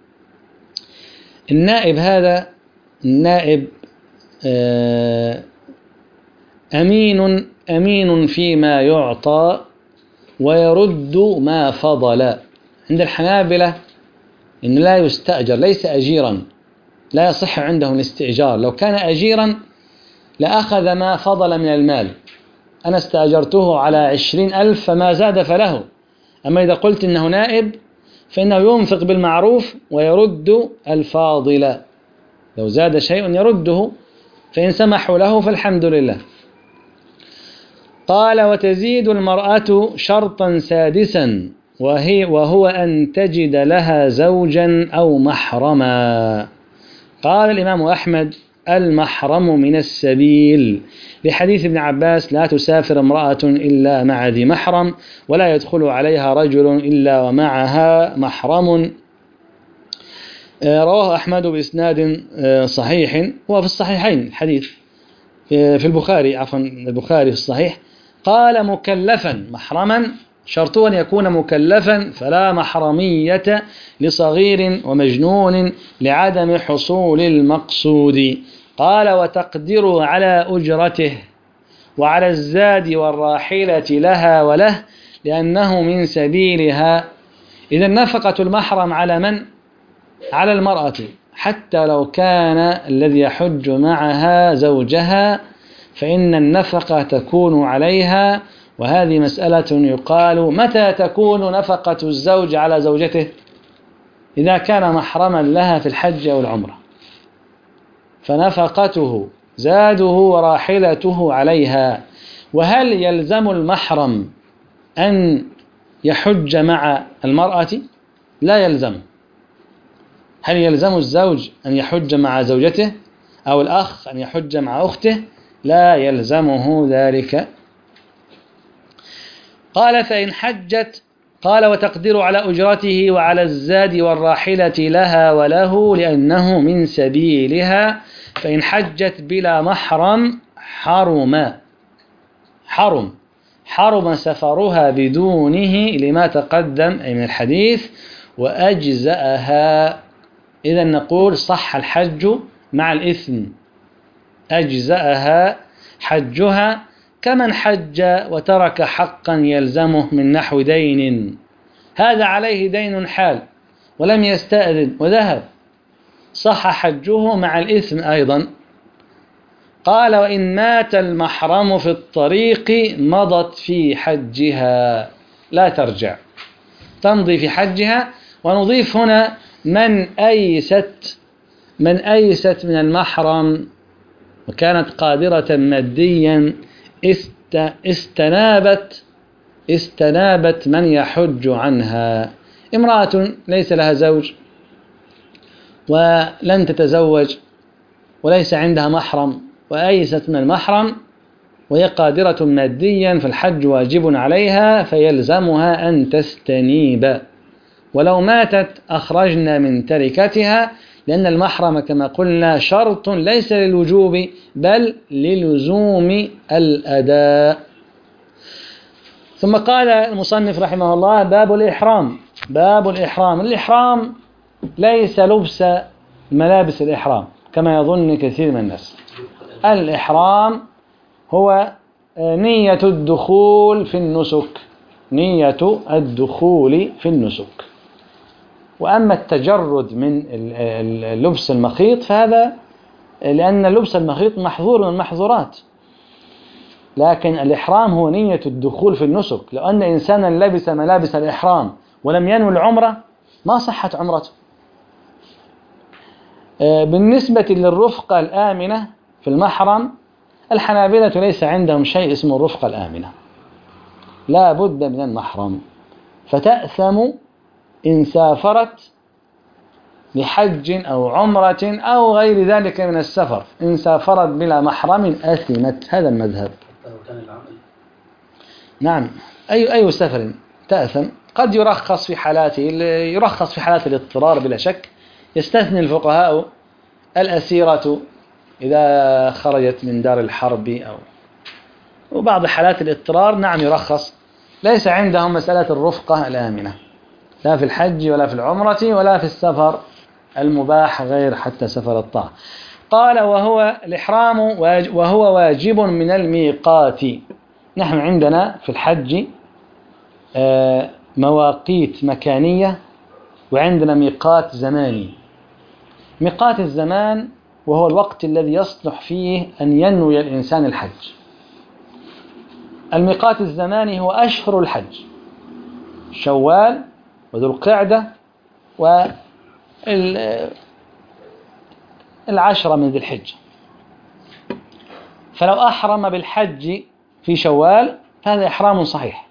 النائب هذا النائب أمين فيما يعطى ويرد ما فضل. عند الحنابلة إن لا يستأجر، ليس أجيرا، لا يصح عنده الاستئجار. لو كان أجيرا لأخذ ما فضل من المال، أنا استأجرته على 20,000 فما زاد فله. أما إذا قلت إنه نائب فإنه ينفق بالمعروف ويرد الفاضل، لو زاد شيء يرده، فإن سمحوا له فالحمد لله. قال وتزيد المرأة شرطا سادسا وهو أن تجد لها زوجا أو محرما. قال الإمام أحمد المحرم من السبيل لحديث ابن عباس لا تسافر امرأة إلا مع ذي محرم ولا يدخل عليها رجل إلا ومعها محرم. رواه أحمد بإسناد صحيح وفي الصحيحين الحديث في البخاري البخاري في الصحيح. قال مكلفا محرما شرطه أن يكون مكلفا فلا محرمية لصغير ومجنون لعدم حصول المقصود. قال وتقدر على أجرته وعلى الزاد والراحلة لها وله لأنه من سبيلها. إذا نفقة المحرم على من؟ على المرأة حتى لو كان الذي يحج معها زوجها فإن النفقة تكون عليها. وهذه مسألة يقال متى تكون نفقة الزوج على زوجته؟ إذا كان محرما لها في الحج أو العمرة فنفقته زاده وراحلته عليها. وهل يلزم المحرم أن يحج مع المرأة؟ لا يلزم. هل يلزم الزوج أن يحج مع زوجته أو الأخ أن يحج مع أخته؟ لا يلزمه ذلك. قال فإن حجت قال وتقدر على أجرته وعلى الزاد والراحلة لها وله لأنه من سبيلها. فإن حجت بلا محرم حرم سفرها بدونه لما تقدم أي من الحديث وأجزأها. إذا نقول صح الحج مع الإثم أجزأها حجها كمن حج وترك حقا يلزمه من نحو دين هذا عليه دين حال ولم يستأذن وذهب صح حجه مع الإثم أيضا. قال وإن مات المحرم في الطريق مضت في حجها لا ترجع تمضي في حجها. ونضيف هنا من أيست من المحرم وكانت قادرة ماديا استنابت من يحج عنها. امرأة ليس لها زوج ولن تتزوج وليس عندها محرم وأيست من المحرم وهي قادرة ماديا فالحج واجب عليها فيلزمها أن تستنيب. ولو ماتت أخرجنا من تركتها لأن المحرم كما قلنا شرط ليس للوجوب بل للزوم الأداء. ثم قال المصنف رحمه الله باب الإحرام. الإحرام ليس لبس ملابس الإحرام كما يظن كثير من الناس. الإحرام هو نية الدخول في النسك. وأما التجرد من اللبس المخيط فهذا لأن اللبس المخيط محظور من المحظورات. لكن الإحرام هو نية الدخول في النسك. لو أن إنسانا لبس ملابس الإحرام ولم ينوي العمرة ما صحت عمرته. بالنسبة للرفقة الآمنة في المحرم الحنابلة ليس عندهم شيء اسمه الرفقة الآمنة لا بد من المحرم فتأثم إن سافرت لحج أو عمرة أو غير ذلك من السفر. إن سافرت بلا محرم أثمت. هذا المذهب. نعم أي سفر تأثم. قد يرخص في حالات الاضطرار بلا شك. يستثني الفقهاء الأسيرة إذا خرجت من دار الحرب وبعض حالات الاضطرار نعم يرخص. ليس عندهم مسألة الرفقة الآمنة لا في الحج ولا في العمرة ولا في السفر المباح غير حتى سفر الطاعة. قال وهو الإحرام وهو واجب من الميقات. نحن عندنا في الحج مواقيت مكانية وعندنا ميقات زماني. ميقات الزمان وهو الوقت الذي يصلح فيه أن ينوي الإنسان الحج. الميقات الزماني هو أشهر الحج شوال وذو القعدة والعشرة من ذي الحجة. فلو أحرم بالحج في شوال فهذا إحرام صحيح.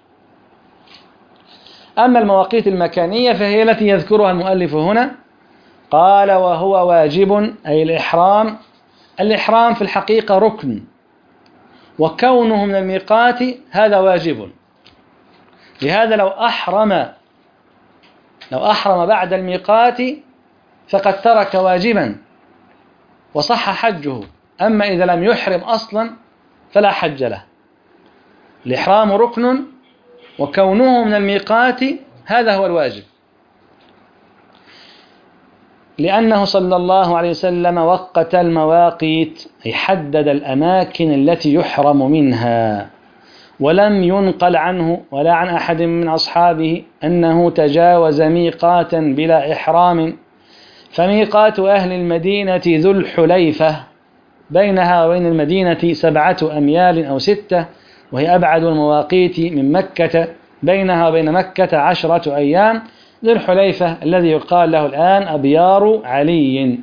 أما المواقيت المكانية فهي التي يذكرها المؤلف هنا، قال وهو واجب، أي الإحرام في الحقيقة ركن، وكونه من الميقات هذا واجب. لهذا لو أحرم بعد الميقات فقد ترك واجبا وصح حجه. أما إذا لم يحرم أصلا فلا حج له. الإحرام ركن وكونه من الميقات هذا هو الواجب، لأنه صلى الله عليه وسلم وقت المواقيت، أي حدد الأماكن التي يحرم منها، ولم ينقل عنه ولا عن أحد من أصحابه أنه تجاوز ميقاتا بلا إحرام. فميقات أهل المدينة ذو الحليفة، بينها وبين المدينة 7 أميال أو 6، وهي أبعد المواقيت من مكة، بينها وبين مكة 10 أيام. ذو الحليفة الذي يقال له الآن أبيار علي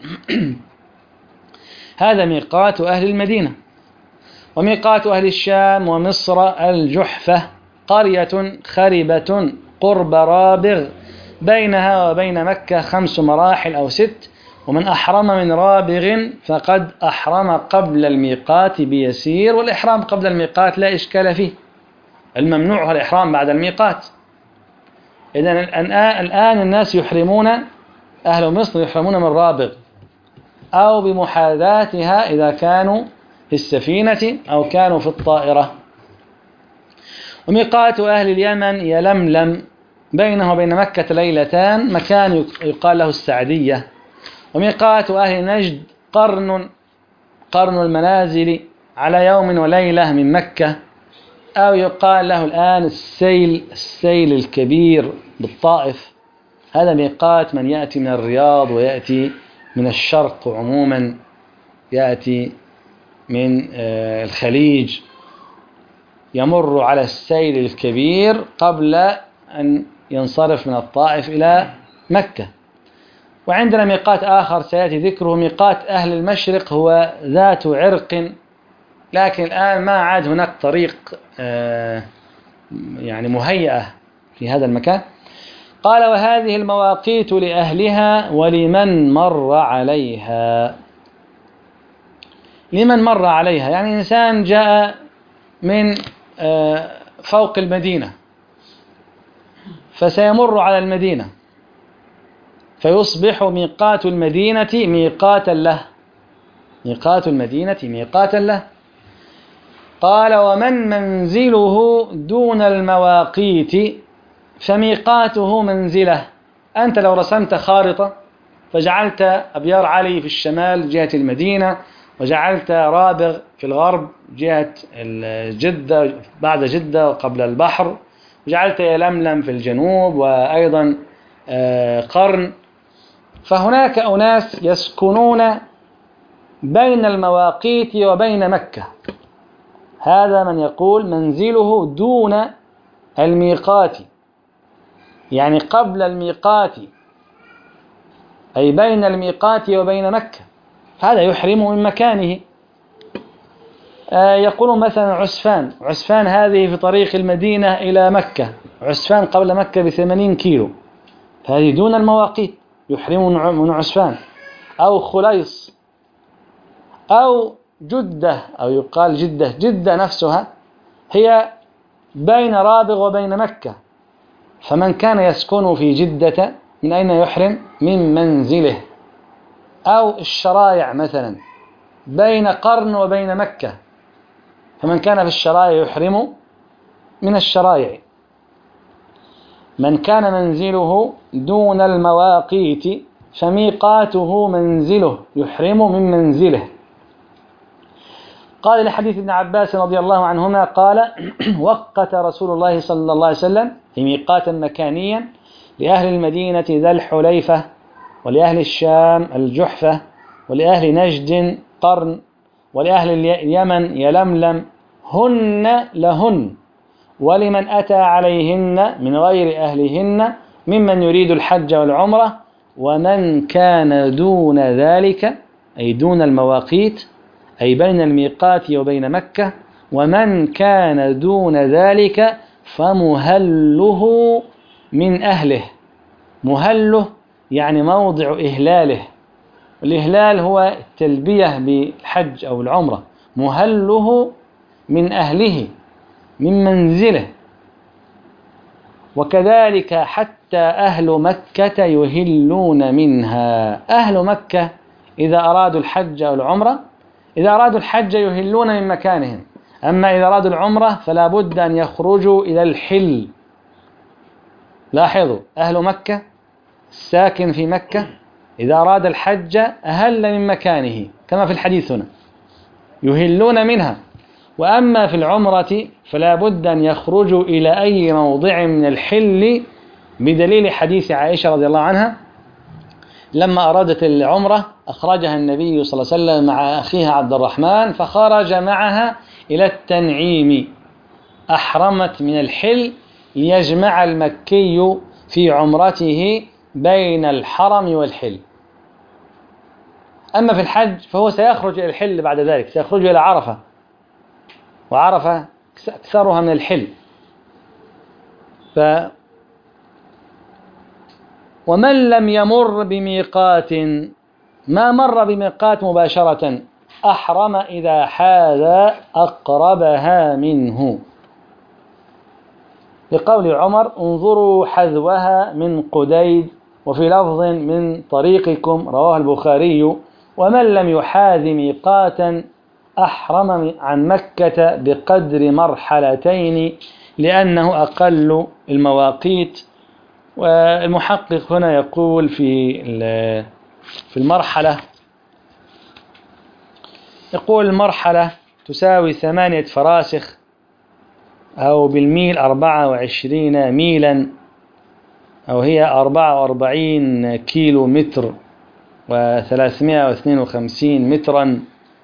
هذا ميقات أهل المدينة. وميقات أهل الشام ومصر الجحفة، قرية خربة قرب رابغ، بينها وبين مكة 5 مراحل أو 6. ومن أحرم من رابغ فقد أحرم قبل الميقات بيسير، والإحرام قبل الميقات لا إشكال فيه، الممنوع هو الإحرام بعد الميقات. إذن الآن الناس يحرمون، أهل مصر يحرمون من رابغ أو بمحاذاتها إذا كانوا في السفينة أو كانوا في الطائرة. وميقات أهل اليمن يلملم، بينه وبين مكة ليلتان، مكان يقال له السعدية. وميقات أهل نجد قرن المنازل، على يوم وليلة من مكة، أو يقال له الآن السيل الكبير بالطائف. هذا ميقات من يأتي من الرياض ويأتي من الشرق عموما، يأتي من الخليج، يمر على السيل الكبير قبل أن ينصرف من الطائف إلى مكة. وعندنا ميقات آخر سيأتي ذكره، ميقات أهل المشرق، هو ذات عرق، لكن الآن ما عاد هناك طريق يعني مهيئة في هذا المكان. قال وهذه المواقيت لأهلها ولمن مر عليها. لمن مر عليها يعني إنسان جاء من فوق المدينة فسيمر على المدينة، فيصبح ميقات المدينة ميقاتا له، ميقات المدينة ميقاتا له. قال ومن منزله دون المواقيت فميقاته منزله. أنت لو رسمت خارطة فجعلت أبيار علي في الشمال جهة المدينة، وجعلت رابغ في الغرب جهة جدة بعد جدة وقبل البحر، وجعلت يلملم في الجنوب، وأيضا قرن، فهناك أناس يسكنون بين المواقيت وبين مكة. هذا من يقول منزله دون الميقات، يعني قبل الميقات، أي بين الميقات وبين مكة، هذا يحرم من مكانه. يقولون مثلا عسفان هذه في طريق المدينة إلى مكة، عسفان قبل مكة ب80 كيلو، فهذه دون المواقيت، يحرم من عسفان. أو خليص، أو جدة، أو يقال جدة نفسها هي بين رابغ وبين مكة، فمن كان يسكن في جدة من أين يحرم؟ من منزله. أو الشرايع مثلا بين قرن وبين مكة، فمن كان في الشرايع يحرم من الشرايع. من كان منزله دون المواقيت فميقاته منزله، يحرم من منزله. قال لحديث ابن عباس رضي الله عنهما قال وقت رسول الله صلى الله عليه وسلم في ميقاتا مكانيا لأهل المدينة ذا الحليفة، ولأهل الشام الجحفة، ولأهل نجد قرن، ولأهل اليمن يلملم، هن لهن، ولمن أتى عليهن من غير أهلهن ممن يريد الحج والعمرة. ومن كان دون ذلك، أي دون المواقيت، أي بين الميقات وبين مكة، ومن كان دون ذلك فمهله من أهله. مهله يعني موضع إهلاله، الإهلال هو التلبية بالحج أو العمرة، مهله من أهله من منزله. وكذلك حتى أهل مكة يهلون منها. أهل مكة إذا أرادوا الحج أو العمرة، إذا أرادوا الحج يهلون من مكانهم، أما إذا أرادوا العمرة فلا بد أن يخرجوا إلى الحل. لاحظوا، أهل مكة الساكن في مكة إذا أراد الحج أهل من مكانه كما في الحديث هنا، يهلون منها. وأما في العمرة فلا بد أن يخرجوا إلى أي موضع من الحل، بدليل حديث عائشة رضي الله عنها لما أرادت العمرة أخرجها النبي صلى الله عليه وسلم مع أخيها عبد الرحمن، فخرج معها إلى التنعيم، أحرمت من الحل ليجمع المكي في عمرته بين الحرم والحل. أما في الحج فهو سيخرج إلى الحل بعد ذلك، سيخرج إلى عرفة، وعرفة أكثرها من الحل. ومن لم يمر بميقات، ما مر بميقات مباشرة، أحرم إذا حاذ أقربها منه، لقول عمر انظروا حذوها من قديد، وفي لفظ من طريقكم، رواه البخاري. ومن لم يحاذ ميقاتا أحرم عن مكة بقدر مرحلتين، لأنه أقل المواقيت. والمحقق هنا يقول في المرحلة، يقول المرحلة تساوي 8 فراسخ أو بالميل 24 ميلا، أو هي 44 كيلو متر و352 مترا.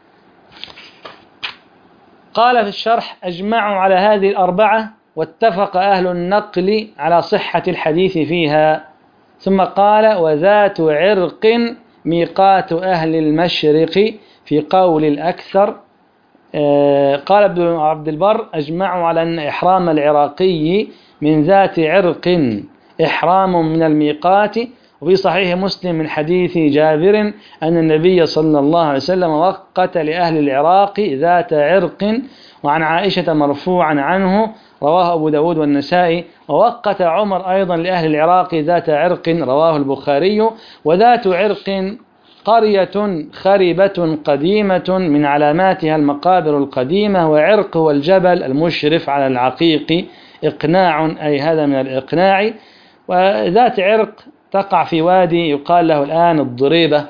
قال في الشرح أجمعوا على هذه الأربعة، واتفق أهل النقل على صحة الحديث فيها. ثم قال وذات عرق ميقات أهل المشرق في قول الأكثر. قال ابن عبد البر أجمعوا على أن إحرام العراقي من ذات عرق إحرام من الميقات. وفي صحيح مسلم من حديث جابر أن النبي صلى الله عليه وسلم وقت لأهل العراق ذات عرق. وعن عائشة مرفوعا عنه رواه أبو داود والنسائي. ووقت عمر أيضا لأهل العراق ذات عرق، رواه البخاري. وذات عرق قرية خربة قديمة من علاماتها المقابر القديمة، وعرق هو الجبل المشرف على العقيق، إقناع أي هذا من الإقناع. وذات عرق تقع في وادي يقال له الآن الضريبة،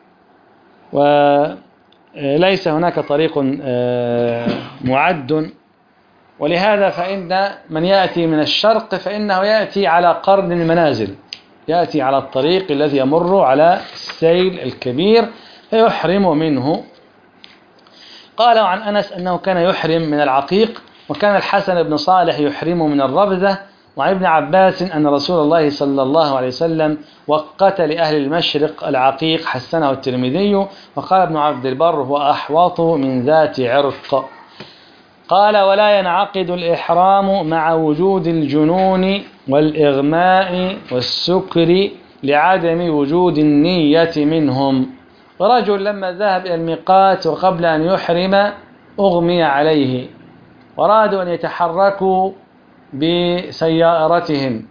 وليس هناك طريق معد، ولهذا فإن من يأتي من الشرق فإنه يأتي على قرن المنازل، يأتي على الطريق الذي يمر على السيل الكبير فيحرم منه. قال عن أنس أنه كان يحرم من العقيق، وكان الحسن بن صالح يحرم من الربذة. وعن ابن عباس أن رسول الله صلى الله عليه وسلم وقت لأهل المشرق العقيق، حسنه الترمذي. وقال ابن عبد البر هو أحوط من ذات عرق. قال ولا ينعقد الإحرام مع وجود الجنون والإغماء والسكر لعدم وجود النية منهم. ورجل لما ذهب إلى الميقات وقبل أن يحرم أغمي عليه، ورادوا أن يتحركوا بسيارتهم،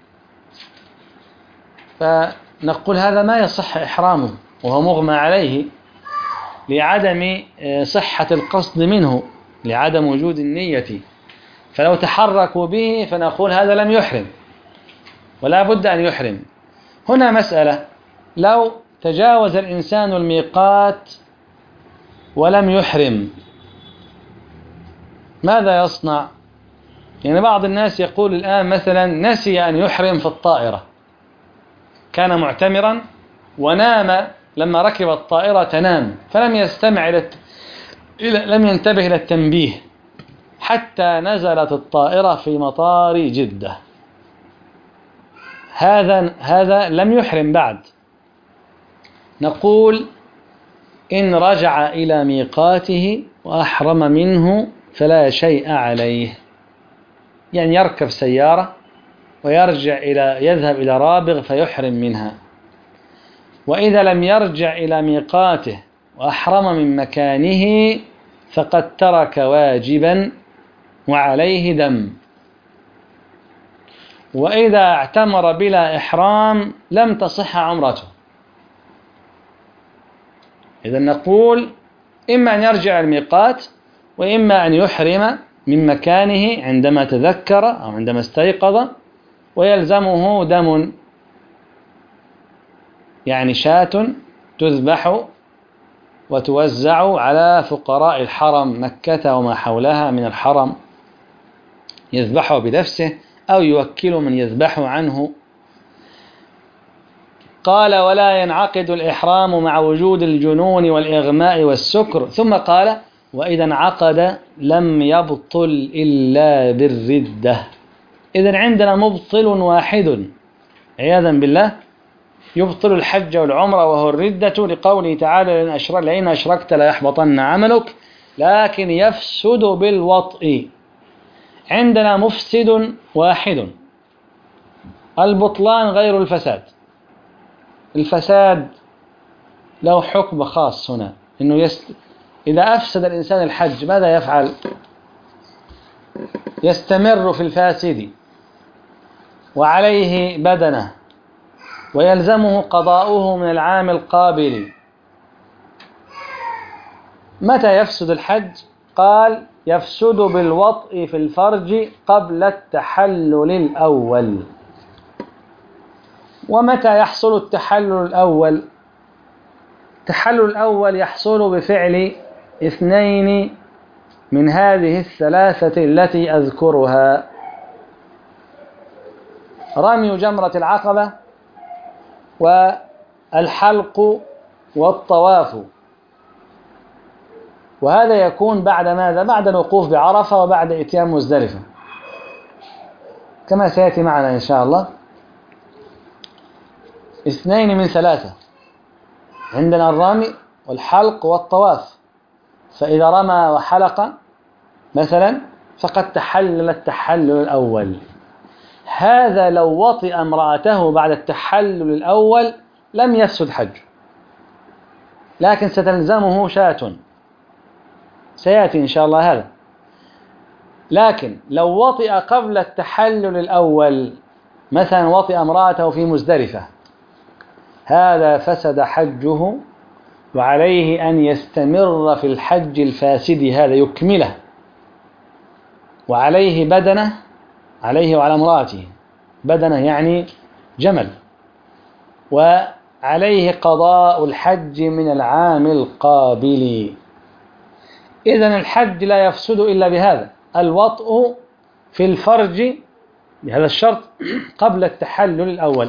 فنقول هذا ما يصح إحرامه وهو مغمى عليه لعدم صحة القصد منه، لعدم وجود النية. فلو تحركوا به فنقول هذا لم يحرم ولا بد أن يحرم. هنا مسألة، لو تجاوز الإنسان الميقات ولم يحرم ماذا يصنع؟ يعني بعض الناس يقول الآن مثلا نسي أن يحرم في الطائرة، كان معتمرا ونام، لما ركب الطائرة نام فلم يستمع لم ينتبه إلى التنبيه حتى نزلت الطائرة في مطار جدة، هذا لم يحرم بعد. نقول إن رجع إلى ميقاته وأحرم منه فلا شيء عليه. يعني يركب سيارة يذهب إلى رابغ فيحرم منها، وإذا لم يرجع إلى ميقاته وأحرم من مكانه فقد ترك واجبا وعليه دم. وإذا اعتمر بلا إحرام لم تصح عمرته. إذا نقول إما أن يرجع الميقات، وإما أن يحرم من مكانه عندما تذكر أو عندما استيقظ، ويلزمه دم، يعني شاة تذبح وتوزع على فقراء الحرم مكة وما حولها من الحرم، يذبحه بنفسه أو يوكل من يذبح عنه. قال: ولا ينعقد الإحرام مع وجود الجنون والإغماء والسكر. ثم قال: وإذا انعقد لم يبطل إلا بالردة. إذن عندنا مبطل واحد عياذا بالله يبطل الحج والعمرة، وهو الردة، لقوله تعالى: لئن أشركت ليحبطن عملك، لكن يفسد بالوطء. عندنا مفسد واحد، البطلان غير الفساد. الفساد له حكم خاص هنا، إنه إذا أفسد الإنسان الحج ماذا يفعل؟ يستمر في الفاسد وعليه بدنه، ويلزمه قضاؤه من العام القابل. متى يفسد الحج؟ قال: يفسد بالوطء في الفرج قبل التحلل الأول. ومتى يحصل التحلل الأول؟ التحلل الأول يحصل بفعل اثنين من هذه الثلاثة التي أذكرها: رمي جمرة العقبة، والحلق، والطواف. وهذا يكون بعد ماذا؟ بعد الوقوف بعرفة وبعد إتيان مزدلفة، كما سيأتي معنا إن شاء الله. اثنين من ثلاثة، عندنا الرمي والحلق والطواف. فإذا رمى وحلق مثلا فقد تحلل التحلل الأول. هذا لو وطئ امرأته بعد التحلل الأول لم يفسد حج، لكن ستلزمه شاة، سيأتي إن شاء الله هذا. لكن لو وطئ قبل التحلل الأول، مثلا وطئ امرأته في مزدلفة، هذا فسد حجه، وعليه أن يستمر في الحج الفاسد هذا يكمله، وعليه بدنه، عليه وعلى امرأته بدنه يعني جمل، وعليه قضاء الحج من العام القابل. إذن الحج لا يفسد إلا بهذا: الوطء في الفرج بهذا الشرط قبل التحلل الأول.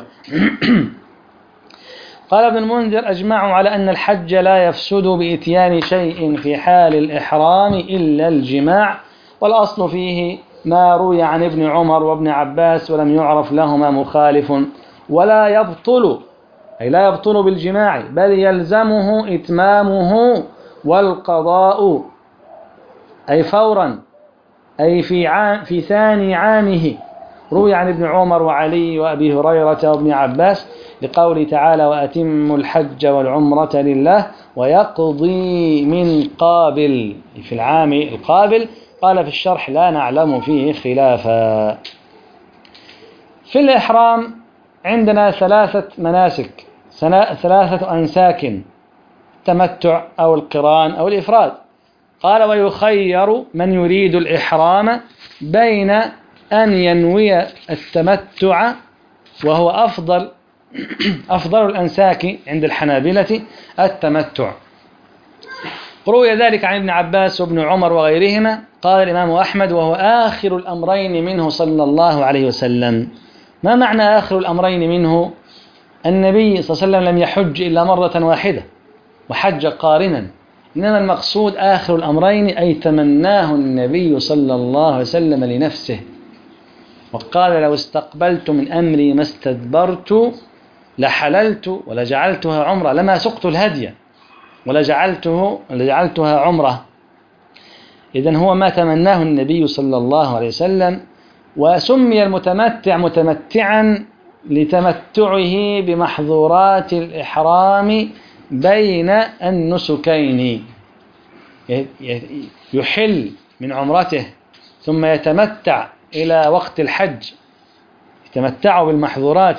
قال ابن المنذر: أجمعوا على أن الحج لا يفسد بإتيان شيء في حال الإحرام إلا الجماع، والأصل فيه ما روي عن ابن عمر وابن عباس ولم يعرف لهما مخالف. ولا يبطل، أي لا يبطل بالجماع، بل يلزمه إتمامه والقضاء، أي فورا، أي في ثاني عامه. روي عن ابن عمر وعلي وأبي هريرة وابن عباس لقوله تعالى: وأتموا الحج والعمرة لله ويقضي من قابل، في العام القابل. قال في الشرح: لا نعلم فيه خلافا. في الإحرام عندنا ثلاثة مناسك، ثلاثة أنساك: التمتع أو القران أو الإفراد. قال: ويخير من يريد الإحرام بين أن ينوي التمتع، وهو أفضل الأنساك عند الحنابلة التمتع. روي ذلك عن ابن عباس وابن عمر وغيرهما. قال الإمام أحمد: وهو آخر الأمرين منه صلى الله عليه وسلم. ما معنى آخر الأمرين منه؟ النبي صلى الله عليه وسلم لم يحج إلا مرة واحدة وحج قارنا، إنما المقصود آخر الأمرين أي تمناه النبي صلى الله عليه وسلم لنفسه، وقال: لو استقبلت من أمري ما استدبرت لحللت ولجعلتها عمرة، لما سقت الهدي ولجعلتها عمرة. إذن هو ما تمناه النبي صلى الله عليه وسلم. وسمي المتمتع متمتعا لتمتعه بمحظورات الإحرام بين النسكين، يحل من عمرته ثم يتمتع إلى وقت الحج، يتمتع بالمحظورات،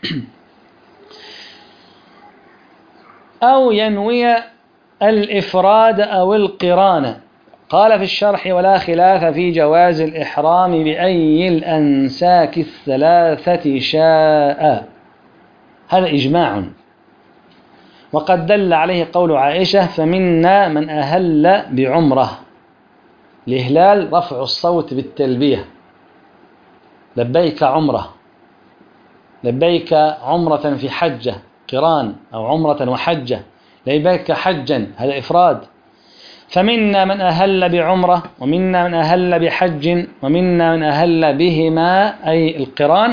أو ينوي الإفراد أو القران. قال في الشرح: ولا خلاف في جواز الإحرام بأي الأنساك الثلاثة شاء. هذا إجماع، وقد دل عليه قول عائشة: فمنا من أهل بعمرة. الإهلال رفع الصوت بالتلبية: لبيك عمرة، لبيك عمرة في حجة قران، أو عمرة وحجة، لبيك حجا، هذا إفراد. فمنا من أهل بعمرة، ومنا من أهل بحج، ومنا من أهل بهما أي القران.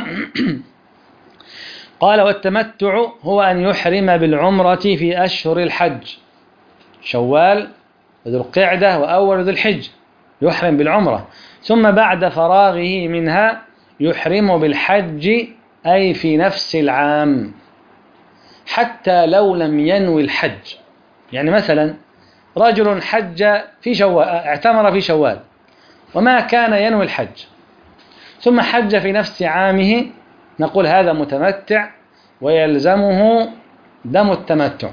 قال: والتمتع هو أن يحرم بالعمرة في أشهر الحج، شوال وذو القعدة وأول ذو الحج، يحرم بالعمرة، ثم بعد فراغه منها يحرم بالحج أي في نفس العام، حتى لو لم ينوي الحج. يعني مثلا رجل حج في شوال، اعتمر في شوال وما كان ينوي الحج، ثم حج في نفس عامه، نقول هذا متمتع ويلزمه دم التمتع.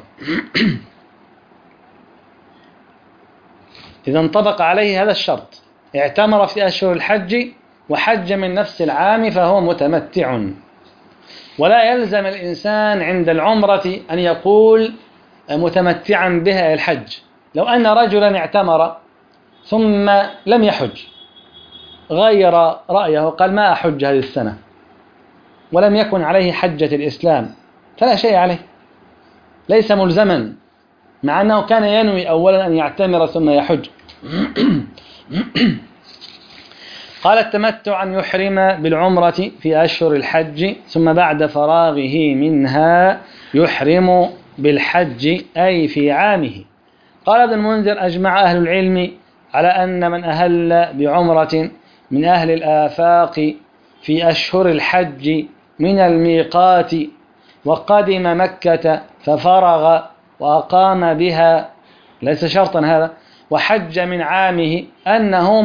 إذا انطبق عليه هذا الشرط: اعتمر في أشهر الحج وحج من نفس العام فهو متمتع. ولا يلزم الإنسان عند العمرة أن يقول متمتعا بها الحج. لو أن رجلا اعتمر ثم لم يحج، غير رأيه وقال ما أحج هذه السنة، ولم يكن عليه حجة الإسلام، فلا شيء عليه، ليس ملزما، مع أنه كان ينوي أولا أن يعتمر ثم يحج. قال: التمتع أن يحرم بالعمرة في أشهر الحج، ثم بعد فراغه منها يحرم بالحج أي في عامه. قال ابن المنذر: أجمع أهل العلم على أن من أهل بعمرة من أهل الآفاق في أشهر الحج من الميقات وقدم مكة ففرغ وأقام بها، ليس شرطا هذا، وحج من عامه أنه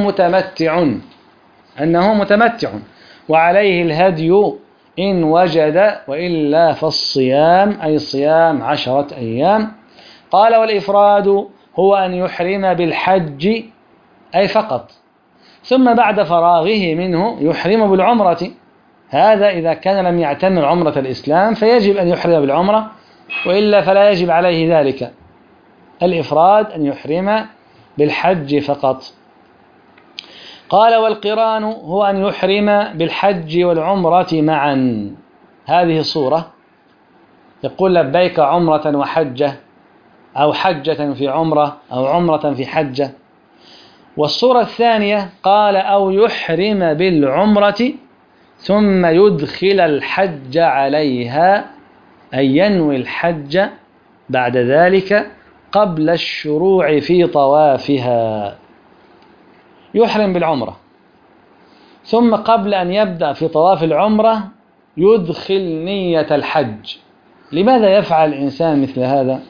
متمتع، وعليه الهدي إن وجد، وإلا فالصيام أي صيام 10 أيام. قال: والإفراد هو أن يحرم بالحج أي فقط، ثم بعد فراغه منه يحرم بالعمرة. هذا إذا كان لم يعتمر عمرة الإسلام فيجب أن يحرم بالعمرة، وإلا فلا يجب عليه ذلك. الإفراد أن يحرم بالحج فقط. قال: والقران هو أن يحرم بالحج والعمرة معا. هذه صورة، يقول لبيك عمرة وحجة، أو حجة في عمرة، أو عمرة في حجة. والصورة الثانية قال: أو يحرم بالعمرة ثم يدخل الحج عليها، أي ينوي الحج بعد ذلك قبل الشروع في طوافها. يحرم بالعمرة، ثم قبل أن يبدأ في طواف العمرة يدخل نية الحج. لماذا يفعل الإنسان مثل هذا؟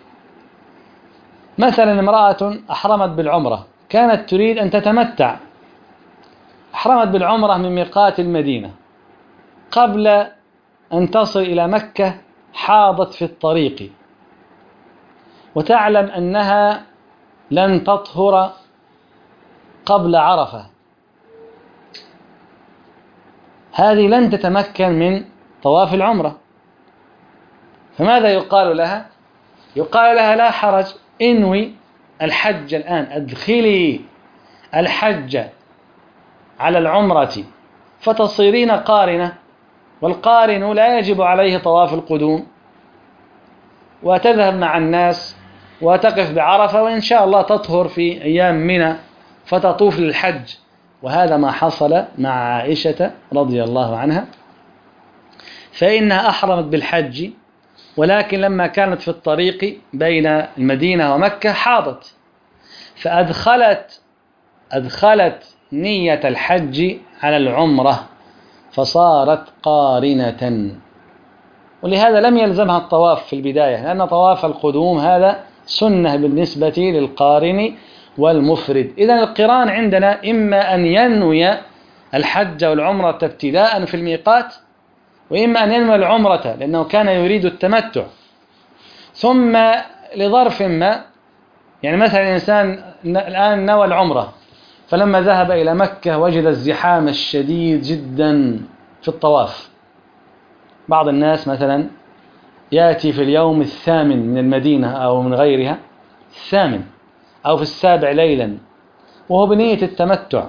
مثلا امرأة أحرمت بالعمرة، كانت تريد أن تتمتع، أحرمت بالعمرة من ميقات المدينة، قبل أن تصل إلى مكة حاضت في الطريق، وتعلم أنها لن تطهر قبل عرفة، هذه لن تتمكن من طواف العمرة، فماذا يقال لها؟ يقال لها: لا حرج، انوي الحج الآن، أدخلي الحج على العمرة فتصيرين قارنة، والقارن لا يجب عليه طواف القدوم، وتذهب مع الناس وتقف بعرفة، وإن شاء الله تطهر في أيام منى فتطوف للحج. وهذا ما حصل مع عائشة رضي الله عنها، فإنها أحرمت بالحج، ولكن لما كانت في الطريق بين المدينة ومكة حاضت، فأدخلت أدخلت نية الحج على العمرة فصارت قارنة، ولهذا لم يلزمها الطواف في البداية، لأن طواف القدوم هذا سنة بالنسبة للقارن والمفرد. إذن القران عندنا إما أن ينوي الحج والعمرة ابتداء في الميقات، وإما أن ينوي العمرة لأنه كان يريد التمتع، ثم لظرف ما، يعني مثلا الإنسان الآن نوى العمرة، فلما ذهب إلى مكة وجد الزحام الشديد جدا في الطواف. بعض الناس مثلا يأتي في اليوم 8 من المدينة أو من غيرها، 8 أو في 7 ليلا، وهو بنية التمتع،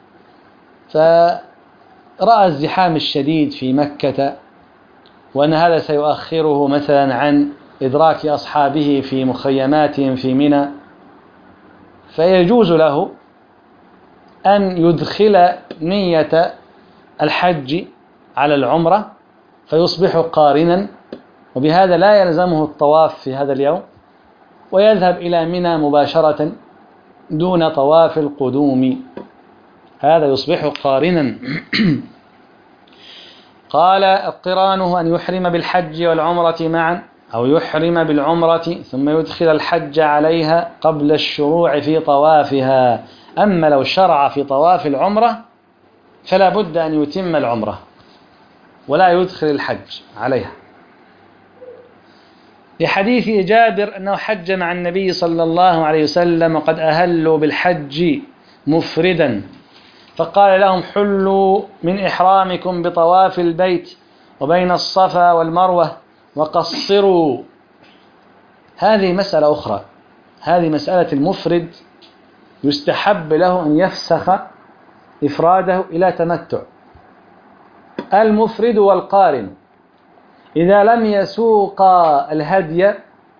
فرأى الزحام الشديد في مكة وأن هذا سيؤخره مثلا عن إدراك أصحابه في مخيماتهم في منى، فيجوز له أن يدخل نية الحج على العمرة فيصبح قارنا، وبهذا لا يلزمه الطواف في هذا اليوم، ويذهب إلى منى مباشرة دون طواف القدوم، هذا يصبح قارنا. قال القران أن يحرم بالحج والعمرة معا، أو يحرم بالعمرة ثم يدخل الحج عليها قبل الشروع في طوافها. أما لو شرع في طواف العمرة فلا بد أن يتم العمرة ولا يدخل الحج عليها، لحديث جابر أنه حج مع النبي صلى الله عليه وسلم وقد أهلوا بالحج مفردا، فقال لهم: حلوا من إحرامكم بطواف البيت وبين الصفا والمروة وقصروا. هذه مسألة أخرى، هذه مسألة المفرد يستحب له أن يفسخ إفراده إلى تمتع. المفرد والقارن إذا لم يسوقا الهدي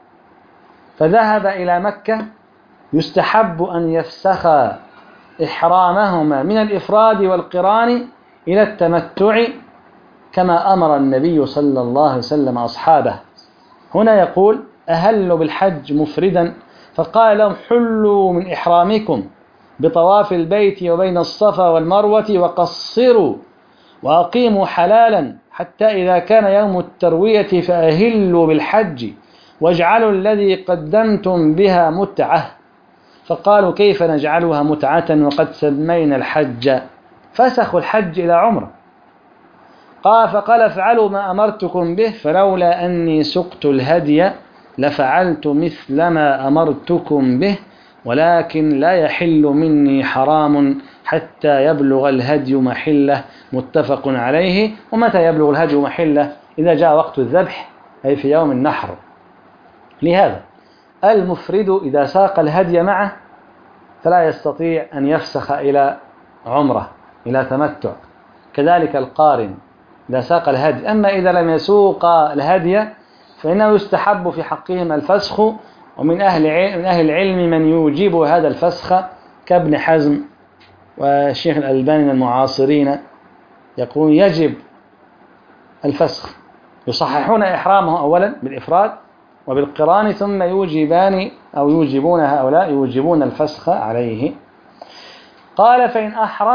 فذهب إلى مكة يستحب أن يفسخا إحرامهما من الإفراد والقران إلى التمتع كما أمر النبي صلى الله عليه وسلم أصحابه. هنا يقول: أهلوا بالحج مفردا، فقال لهم: حلوا من إحرامكم بطواف البيت وبين الصفا والمروة وقصروا وأقيموا حلالا حتى إذا كان يوم التروية فأهلوا بالحج واجعلوا الذي قدمتم بها متعة. فقالوا: كيف نجعلها متعة وقد سمينا الحج؟ فسخوا الحج إلى عمرة. فقال: افعلوا ما أمرتكم به، فلولا أني سقت الهدي لفعلت مثل ما أمرتكم به، ولكن لا يحل مني حرام حتى يبلغ الهدي محله. متفق عليه. ومتى يبلغ الهدي محله؟ إذا جاء وقت الذبح، أي في يوم النحر. لهذا المفرد إذا ساق الهدي معه فلا يستطيع أن يفسخ إلى عمرة، إلى تمتع. كذلك القارن إذا ساق الهدي. أما إذا لم يسوق الهدي فإنه يستحب في حقهم الفسخ، ومن أهل العلم من يوجب هذا الفسخ كابن حزم والشيخ الألباني من المعاصرين، يقول يجب الفسخ، يصححون إحرامه أولا بالإفراد وبالقران، ثم يوجبون هؤلاء يوجبون الفسخ عليه. قال: فإن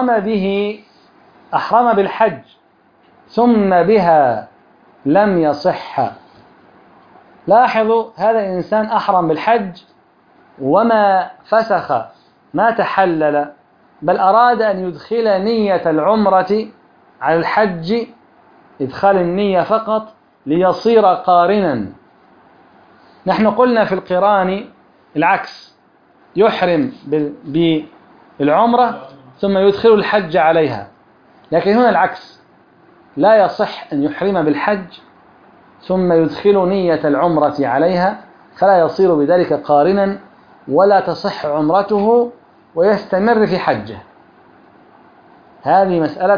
أحرم بالحج ثم بها لم يصح. لاحظوا، هذا الإنسان أحرم بالحج وما فسخ، ما تحلل، بل أراد أن يدخل نية العمرة على الحج، إدخال النية فقط ليصير قارنا. نحن قلنا في القران العكس، يحرم بالعمرة ثم يدخل الحج عليها، لكن هنا العكس، لا يصح أن يحرم بالحج ثم يدخل نية العمرة عليها، فلا يصير بذلك قارنا ولا تصح عمرته ويستمر في حجه. هذه مسألة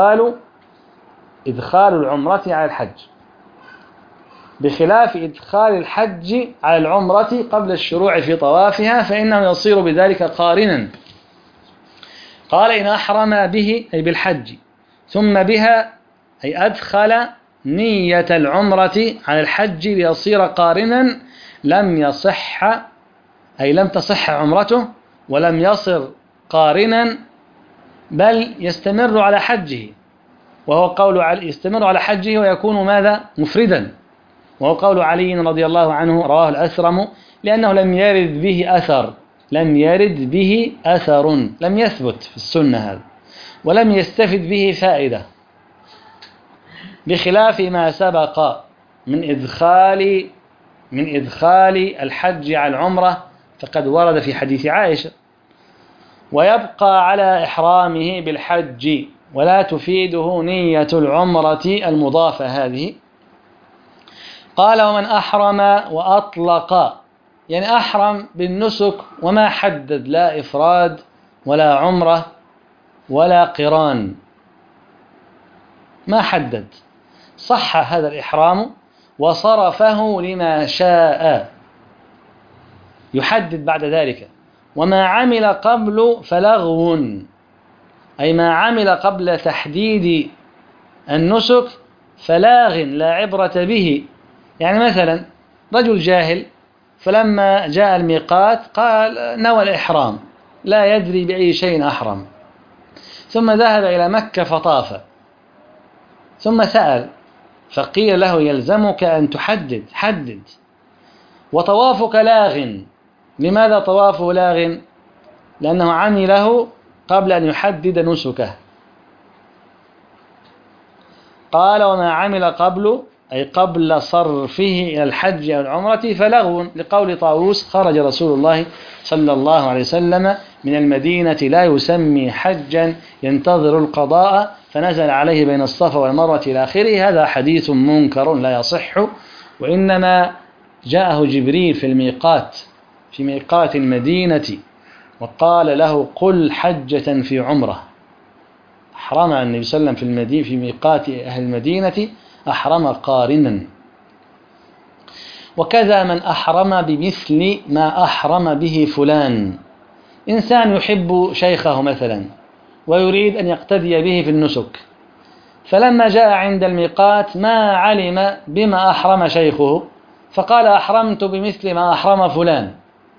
إدخال العمرة على الحج، بخلاف إدخال الحج على العمرة قبل الشروع في طوافها، فإنه يصير بذلك قارنا. قال: إن أحرم به أي بالحج ثم بها أي أدخل نية العمرة على الحج ليصير قارنا لم يصح، أي لم تصح عمرته ولم يصر قارنا، بل يستمر على حجه، وهو قول يستمر على حجه ويكون ماذا؟ مفردا، وهو قول علي رضي الله عنه رواه الأثرم، لأنه لم يرد به أثر، لم يرد به أثر، لم يثبت في السنة هذا، ولم يستفد به فائدة، بخلاف ما سبق من إدخال الحج على العمرة، فقد ورد في حديث عائشة. ويبقى على إحرامه بالحج، ولا تفيده نية العمرة المضافة هذه. قال: ومن أحرم وأطلق، يعني أحرم بالنسك وما حدد، لا إفراد ولا عمرة ولا قران، ما حدد، صح هذا الإحرام وصرفه لما شاء، يحدد بعد ذلك. وما عمل قبل فلغو، أي ما عمل قبل تحديد النسك فلاغ لا عبرة به. يعني مثلا رجل جاهل فلما جاء الميقات قال نوى الإحرام، لا يدري بأي شيء أحرم، ثم ذهب إلى مكة فطاف، ثم سأل فقيل له: يلزمك أن حدد، وطوافك لاغ. لماذا طوافه لاغ؟ لأنه عمله قبل أن يحدد نسكه. قال: وما عمل قبل، أي قبل صرفه إلى الحج أو العمرة، فلغو، لقول طاووس: خرج رسول الله صلى الله عليه وسلم من المدينة لا يسمي حجا ينتظر القضاء، فنزل عليه بين الصفا والمروة إلى آخره. هذا حديث منكر لا يصح، وإنما جاءه جبريل في ميقات المدينة وقال له: قل حجة في عمرة. أحرم النبي صلى الله عليه وسلم في ميقات أهل المدينة، أحرم قارنا. وكذا من أحرم بمثل ما أحرم به فلان. إنسان يحب شيخه مثلا ويريد أن يقتدي به في النسك، فلما جاء عند الميقات ما علم بما أحرم شيخه، فقال: أحرمت بمثل ما أحرم فلان،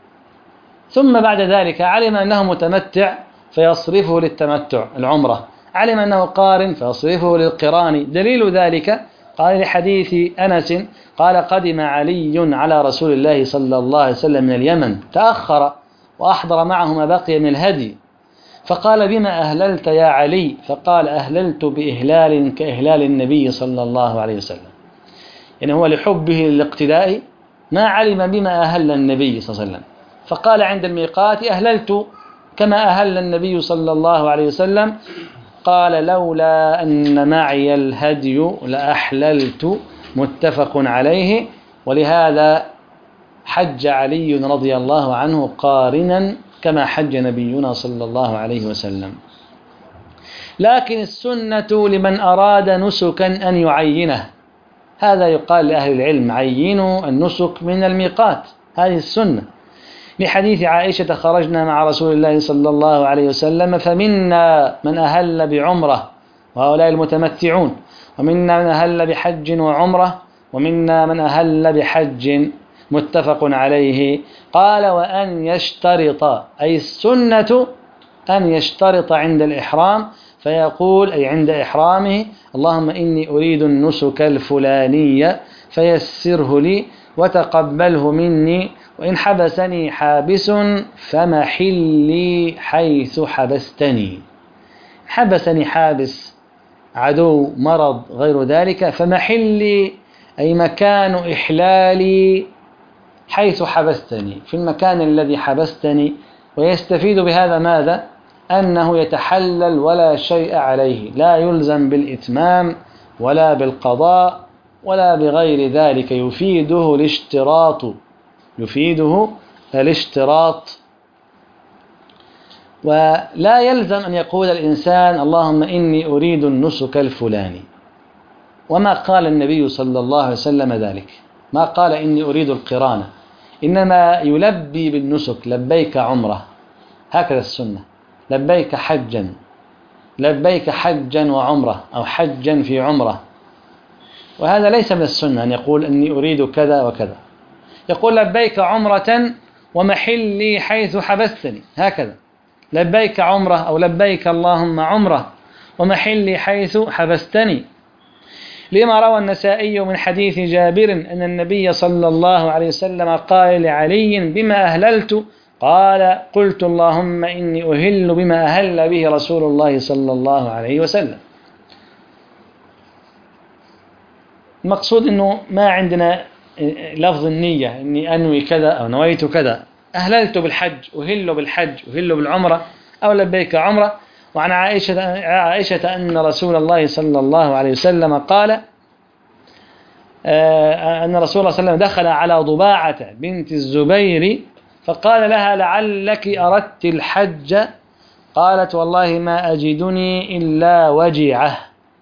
ثم بعد ذلك علم أنه متمتع فيصرفه للتمتع العمرة، علم أنه قارن فيصرفه للقران. دليل ذلك قال لحديث أنس قال: قدم علي على رسول الله صلى الله عليه وسلم من اليمن، تأخر وأحضر معه ما بقي من الهدي، فقال: بما أهللت يا علي؟ فقال: أهللت بإهلال كإهلال النبي صلى الله عليه وسلم. يعني هو لحبه للاقتداء ما علم بما أهل النبي صلى الله عليه وسلم، فقال عند الميقات: أهللت كما أهل النبي صلى الله عليه وسلم. قال: لولا أن معي الهدي لأحللت، متفق عليه. ولهذا حج علي رضي الله عنه قارنا كما حج نبينا صلى الله عليه وسلم. لكن السنة لمن أراد نسكا أن يعينه، هذا يقال لأهل العلم: عينوا النسك من الميقات، هذه السنة، لحديث عائشة: خرجنا مع رسول الله صلى الله عليه وسلم فمنا من أهل بعمرة وهؤلاء المتمتعون، ومنا من أهل بحج وعمرة، ومنا من أهل بحج، متفق عليه. قال: وأن يشترط، أي السنة أن يشترط عند الإحرام، فيقول أي عند إحرامه: اللهم إني أريد النسك الفلاني فيسره لي وتقبله مني، وإن حبسني حابس فمحلي حيث حبستني. حبسني حابس، عدو، مرض، غير ذلك، فمحلي أي مكان إحلالي حيث حبستني، في المكان الذي حبستني. ويستفيد بهذا ماذا؟ أنه يتحلل ولا شيء عليه، لا يلزم بالإتمام ولا بالقضاء ولا بغير ذلك، يفيده الاشتراط. ولا يلزم أن يقول الإنسان: اللهم إني أريد النسك الفلاني، وما قال النبي صلى الله عليه وسلم ذلك، ما قال إني أريد القران، إنما يلبي بالنسك: لبيك عمرة، هكذا السنة، لبيك حجا، لبيك حجا وعمرة، أو حجا في عمرة. وهذا ليس من السنة أن يقول إني أريد كذا وكذا، يقول: لبيك عمرة ومحلي حيث حبستني، هكذا. لبيك عمرة أو لبيك اللهم عمرة ومحلي حيث حبستني. لما روى النسائي من حديث جابر أن النبي صلى الله عليه وسلم قال لعلي بما أهللت؟ قال قلت اللهم إني أهل بما أهل به رسول الله صلى الله عليه وسلم. المقصود أنه ما عندنا لفظ النية إني أنوي كذا أو نويت كذا، أهللت بالحج، أهل بالحج، أهل بالعمرة أو لبيك عمرة. وعن عائشة أن رسول الله صلى الله عليه وسلم قال أن رسول الله صلى الله عليه وسلم دخل على ضباعة بنت الزبير فقال لها لعلك أردت الحج؟ قالت والله ما أجدني إلا وجعه.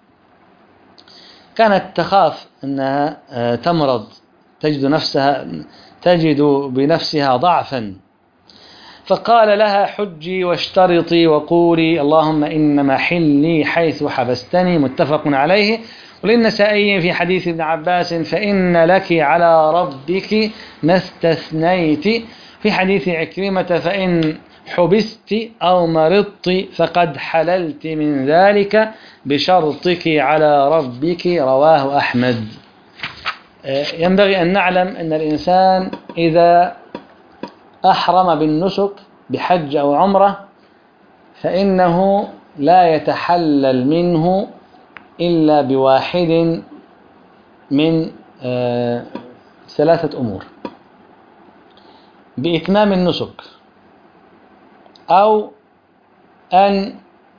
كانت تخاف أنها تمرض، تجد بنفسها ضعفا، فقال لها حجي واشترطي وقولي اللهم إن محلي حيث حبستني، متفق عليه. وللنسائي في حديث ابن عباس فإن لك على ربك ما استثنيت، في حديث عكرمة فإن حبست أو مرضت فقد حللت من ذلك بشرطك على ربك، رواه أحمد. ينبغي أن نعلم أن الإنسان إذا أحرم بالنسك بحج أو عمرة فإنه لا يتحلل منه إلا بواحد من ثلاثة أمور: بإتمام النسك، أو أن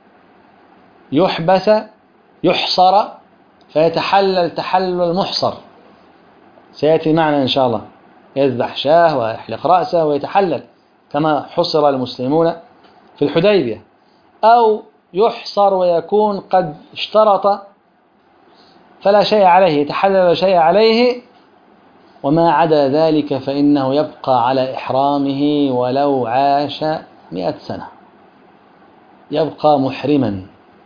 يحصر فيتحلل تحلل المحصر، سيأتي معنا إن شاء الله، يذبح شاه ويحلق رأسه ويتحلل كما حصر المسلمون في الحديبية. أو يحصر ويكون قد اشترط فلا شيء عليه، يتحلل ولا شيء عليه، وما عدا ذلك فإنه يبقى على إحرامه ولو عاش 100 سنة، يبقى محرما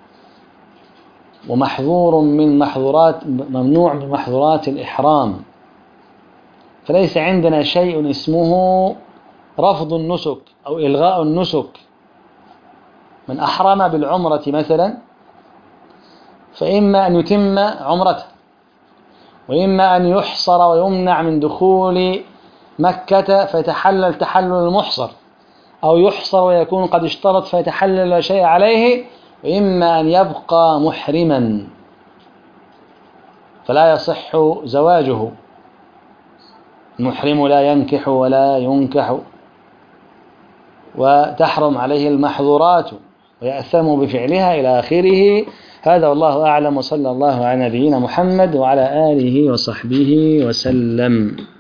ومحظور من ممنوع من محظورات الإحرام. فليس عندنا شيء اسمه رفض النسك أو إلغاء النسك. من أحرم بالعمرة مثلا فإما أن يتم عمرته، وإما أن يحصر ويمنع من دخول مكة فيتحلل تحلل المحصر، أو يحصر ويكون قد اشترط فيتحلل لا شيء عليه، وإما أن يبقى محرما فلا يصح زواجه. المحرم لا ينكح ولا ينكح، وتحرم عليه المحظورات ويأثم بفعلها إلى آخره. هذا والله أعلم، وصلى الله على نبينا محمد وعلى آله وصحبه وسلم.